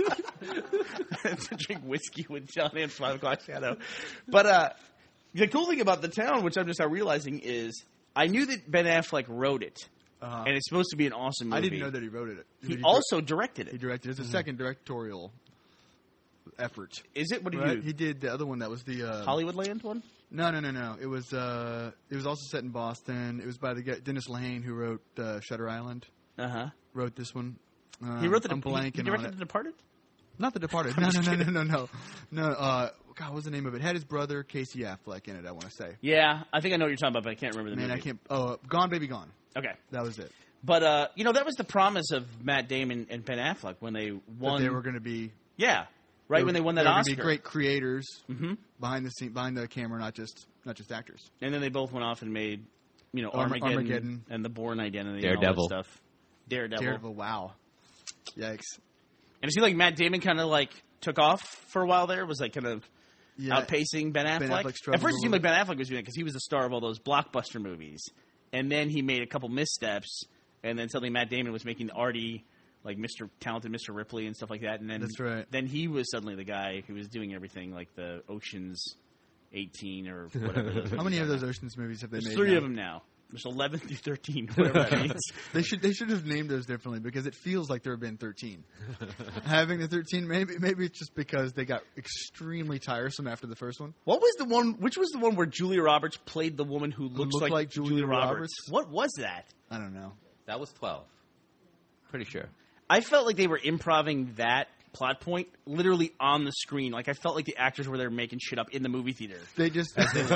To drink whiskey with John Hamm's 5 o'clock shadow. But the cool thing about The Town, which I'm just now realizing, is I knew that Ben Affleck wrote it, and it's supposed to be an awesome movie. I didn't know that he wrote it. He also directed it. He directed it. It's a second directorial effort. Is it? What did right? you do? He did the other one that was the Hollywoodland one? No. It was also set in Boston. It was by the guy Dennis Lehane, who wrote Shutter Island. Wrote this one. He wrote I'm blanking he directed on it. The Departed? Not The Departed. No. God, what's the name of it? Had his brother Casey Affleck in it, I want to say. Yeah, I think I know what you're talking about, but I can't remember the movie. I can't. Oh, Gone Baby Gone. Okay. That was it. But, that was the promise of Matt Damon and Ben Affleck when they won. That they were going to be... Yeah, right when they won that Oscar. They were going to be great creators behind the camera, not just actors. And then they both went off and made, Armageddon and The Bourne Identity Daredevil. and all that stuff. Daredevil, wow. Yikes. And it seemed like Matt Damon kind of took off for a while there. Was kind of outpacing Ben Affleck. At first, it seemed like Ben Affleck was doing it because he was the star of all those blockbuster movies. And then he made a couple missteps, and then suddenly Matt Damon was making arty, Mr. Talented Mr. Ripley and stuff like that. And then that's right. Then he was suddenly the guy who was doing everything like the Ocean's 18 or whatever. How many of those Ocean's movies have they made? There's 3 of them now. There's 11 through 13, whatever that means. They should have named those differently because it feels like there have been 13. Having the 13, maybe it's just because they got extremely tiresome after the first one. What was the one? Which was the one where Julia Roberts played the woman who looked like Julia Roberts? What was that? I don't know. That was 12. Pretty sure. I felt like they were improvising that plot point literally on the screen. I felt like the actors were there making shit up in the movie theater. They just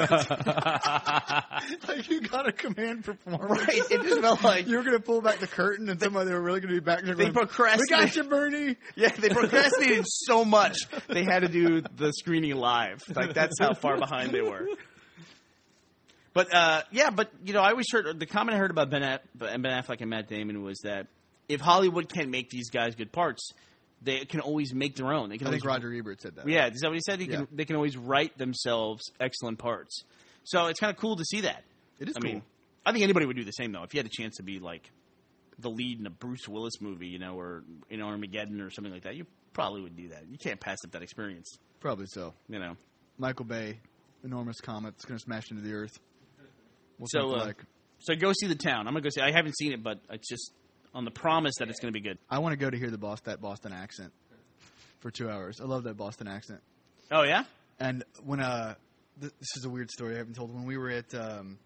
you got a command performance. Right. It just felt like you were going to pull back the curtain and somebody were really going to be back there. They procrastinated. We got you, Bernie. Yeah, they procrastinated so much they had to do the screening live. That's how far behind they were. But I always heard the comment I heard about Ben Affleck and Matt Damon was that if Hollywood can't make these guys good parts, they can always make their own. I think Roger Ebert said that. Yeah, is that what he said? They can always write themselves excellent parts. So it's kind of cool to see that. It is cool. I think anybody would do the same, though. If you had a chance to be the lead in a Bruce Willis movie, or in Armageddon or something like that, you probably would do that. You can't pass up that experience. Probably so. Michael Bay, enormous comet that's going to smash into the earth. So So go see The Town. I'm gonna go see. I haven't seen it, but it's just on the promise that it's gonna be good. I want to go to hear that Boston accent for 2 hours. I love that Boston accent. Oh yeah. And when this is a weird story I haven't told. When we were at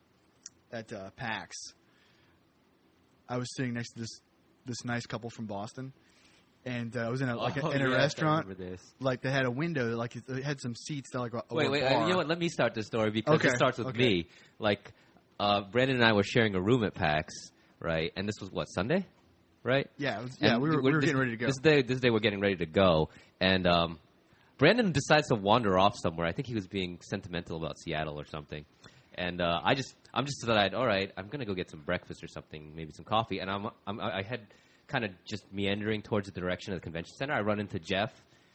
PAX, I was sitting next to this nice couple from Boston, and I was in a restaurant. Like they had a window, like it had some seats that like a wait. You know what? Let me start this story because it starts with me. Like Brandon and I were sharing a room at PAX, right? And this was what, Sunday, right? Yeah, we were getting ready to go. This day we're getting ready to go, and Brandon decides to wander off somewhere. I think he was being sentimental about Seattle or something. And I'm just decided, all right, I'm gonna go get some breakfast or something, maybe some coffee. And I had kind of just meandering towards the direction of the convention center. I run into Jeff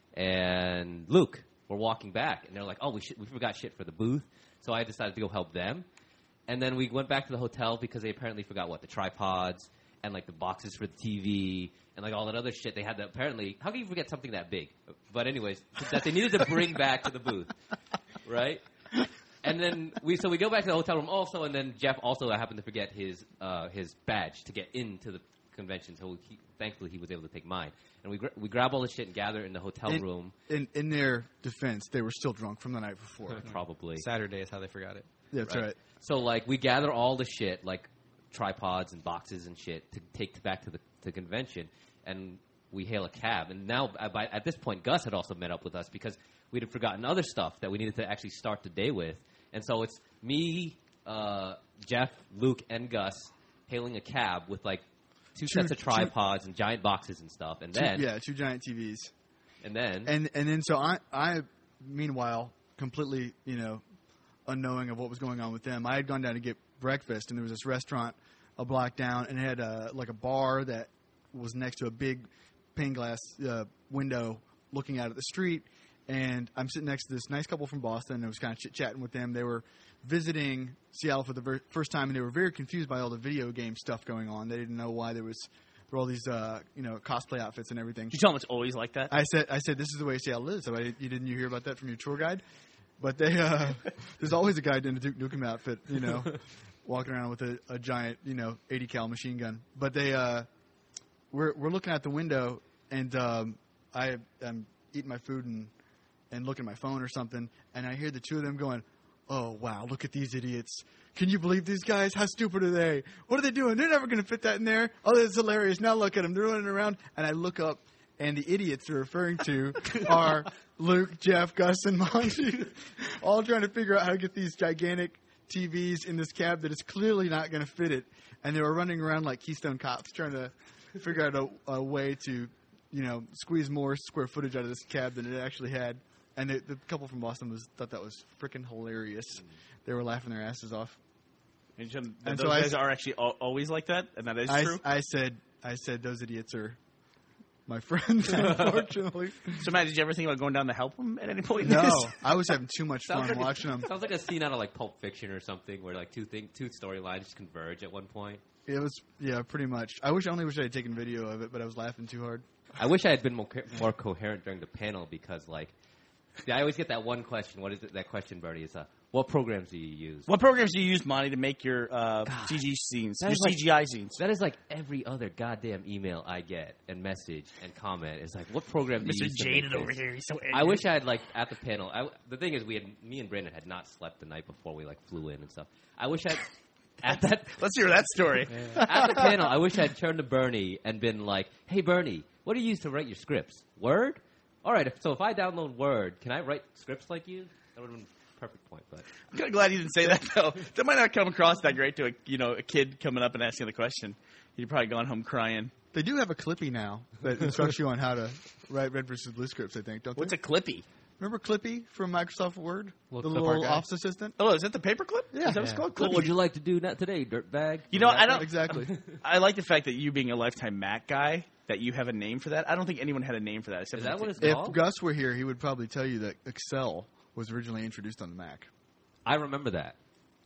and Luke. We're walking back, and they're like, "Oh, we forgot shit for the booth." So I decided to go help them. And then we went back to the hotel because they apparently forgot the tripods and like the boxes for the TV and like all that other shit. They had that apparently. How can you forget something that big? But anyways, that they needed to bring back to the booth, right? And then we go back to the hotel room also, and then Jeff also happened to forget his badge to get into the convention. So thankfully he was able to take mine. And we grab all the shit and gather in the hotel room. In their defense, they were still drunk from the night before. Probably. Saturday is how they forgot it. Yeah, that's right. So like we gather all the shit, like tripods and boxes and shit, to take back to the convention, and we hail a cab. And now at this point, Gus had also met up with us because we'd have forgotten other stuff that we needed to actually start the day with. And so it's me, Jeff, Luke, and Gus hailing a cab with like two sets of tripods and giant boxes and stuff. And then two giant TVs. And then and then so I meanwhile completely unknowing of what was going on with them. I had gone down to get breakfast, and there was this restaurant a block down, and it had like a bar that was next to a big pane glass window looking out at the street. And I'm sitting next to this nice couple from Boston, and I was kind of chit-chatting with them. They were visiting Seattle for the first time, and they were very confused by all the video game stuff going on. They didn't know why there were all these cosplay outfits and everything. Did you tell them it's always like that? I said this is the way Seattle is. So didn't you hear about that from your tour guide? But they there's always a guy in a Duke Nukem outfit, walking around with a giant 80 cal machine gun. But they we're looking out the window, and I'm eating my food and looking at my phone or something, and I hear the two of them going, "Oh, wow, look at these idiots. Can you believe these guys? How stupid are they? What are they doing? They're never going to fit that in there. Oh, that's hilarious. Now look at them. They're running around." And I look up, and the idiots they're referring to are Luke, Jeff, Gus, and Monty, all trying to figure out how to get these gigantic TVs in this cab that is clearly not going to fit it. And they were running around like Keystone Cops trying to figure out a way to, squeeze more square footage out of this cab than it actually had. And the couple from Boston thought that was freaking hilarious. They were laughing their asses off. And those guys are actually always like that, and that is true? I said those idiots are my friends, unfortunately. So, Matt, did you ever think about going down to help them at any point? No, I was having too much fun watching them. Sounds like a scene out of like Pulp Fiction or something, where like two storylines converge at one point. It was, pretty much. I only wish I had taken video of it, but I was laughing too hard. I wish I had been more coherent during the panel because, like, I always get that one question. What is it? That question, Bertie, is what programs do you use? What programs do you use, Monty, to make your CG scenes, your CGI scenes? That is like every other goddamn email I get and message and comment is like, what program do you use? Mr. Jaded over here, he's so angry. I wish I had, like, at the panel. The thing is, me and Brandon had not slept the night before we, like, flew in and stuff. I wish I'd... Let's hear that story. At the panel, I wish I'd turned to Bernie and been like, "Hey, Bernie, what do you use to write your scripts? Word? All right, so if I download Word, can I write scripts like you?" That would have been a perfect point. But I'm kind of glad you didn't say that, though. That might not come across that great to a kid coming up and asking the question. You've probably gone home crying. They do have a Clippy now that instructs you on how to write red versus blue scripts, I think, don't they? What's a Clippy? Remember Clippy from Microsoft Word? The little office assistant? Oh, is that the paperclip? Yeah. Is that what's called? Clippy. What would you like to do today, dirtbag? I don't... Exactly. I like the fact that you being a lifetime Mac guy, that you have a name for that. I don't think anyone had a name for that. Except is that what it's If called? Gus were here, he would probably tell you that Excel was originally introduced on the Mac. I remember that.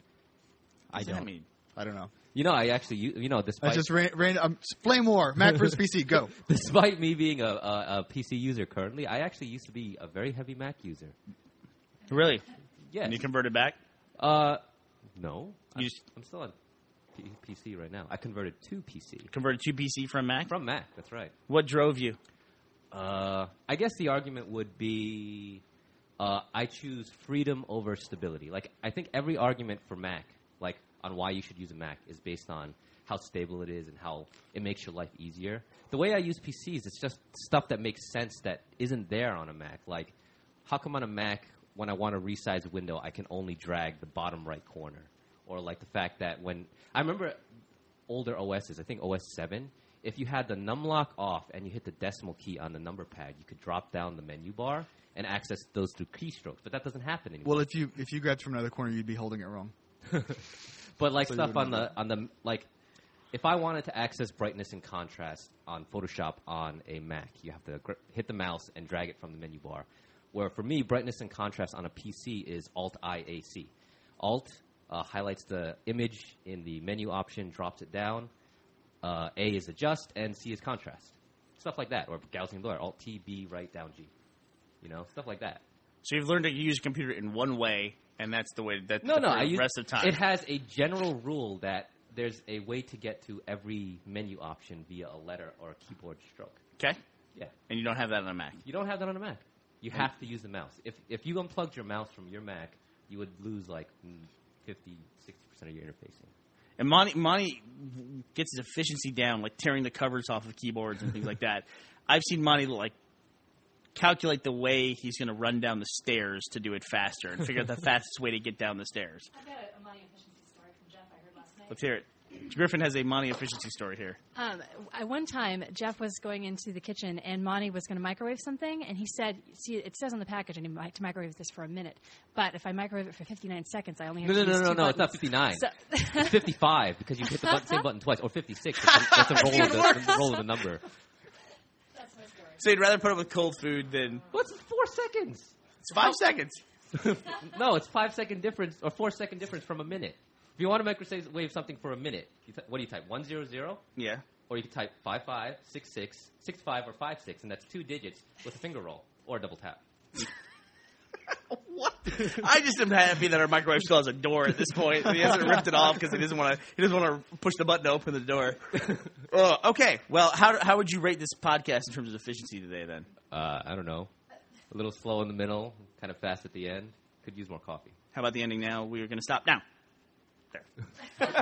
I don't. I don't know. I actually, despite... I just explain more. Mac versus PC, go. Despite me being a PC user currently, I actually used to be a very heavy Mac user. Really? Yes. And you converted back? No. I'm still on PC right now. I converted to PC. Converted to PC from Mac? From Mac, that's right. What drove you? I guess the argument would be I choose freedom over stability. Like, I think every argument for Mac, like, on why you should use a Mac is based on how stable it is and how it makes your life easier. The way I use PCs, it's just stuff that makes sense that isn't there on a Mac. Like, how come on a Mac, when I want to resize a window, I can only drag the bottom right corner? Or, like, the fact that when – I remember older OSs, I think OS 7, if you had the numlock off and you hit the decimal key on the number pad, you could drop down the menu bar and access those through keystrokes. But that doesn't happen anymore. Well, if you grabbed from another corner, you'd be holding it wrong. But, like, so stuff on the – like – if I wanted to access brightness and contrast on Photoshop on a Mac, you have to hit the mouse and drag it from the menu bar. Where for me, brightness and contrast on a PC is Alt-IAC. Alt highlights the image in the menu option, drops it down. A is adjust, and C is contrast. Stuff like that. Or Gaussian blur, Alt-T, B, right, down, G. You know, stuff like that. So you've learned to use a computer in one way, and that's the way that the rest of the time. It has a general rule that there's a way to get to every menu option via a letter or a keyboard stroke. Okay. Yeah. And you don't have that on a Mac. You don't have that on a Mac. You have to use the mouse. If you unplugged your mouse from your Mac, you would lose like 50, 60% of your interfacing. And Monty gets his efficiency down, like tearing the covers off of keyboards and things like that. I've seen Monty like calculate the way he's going to run down the stairs to do it faster and figure out the fastest way to get down the stairs. I've got a Monty efficiency story from Jeff I heard last night. Let's hear it. Griffin has a Monty efficiency story here. One time, Jeff was going into the kitchen, and Monty was going to microwave something, and he said, see, it says on the package I need to microwave this for a minute, but if I microwave it for 59 seconds, I only have to use two buttons. No, it's not 59. So it's 55, because you hit the same button twice, or 56. That's a roll of the number. That's my story. So you'd rather put up with cold food than... What's 4 seconds? It's 5 seconds. No, it's 5 second difference, or 4 second difference from a minute. If you want to microwave something for a minute, what do you type? 100? Yeah. Or you can type 55, 66, 65, or 56, and that's 2 digits with a finger roll or a double tap. What? I just am happy that our microwave still has a door at this point. He hasn't ripped it off because he doesn't want to push the button to open the door. Okay. Well, how would you rate this podcast in terms of efficiency today then? I don't know. A little slow in the middle, kind of fast at the end. Could use more coffee. How about the ending now? We're going to stop now. There.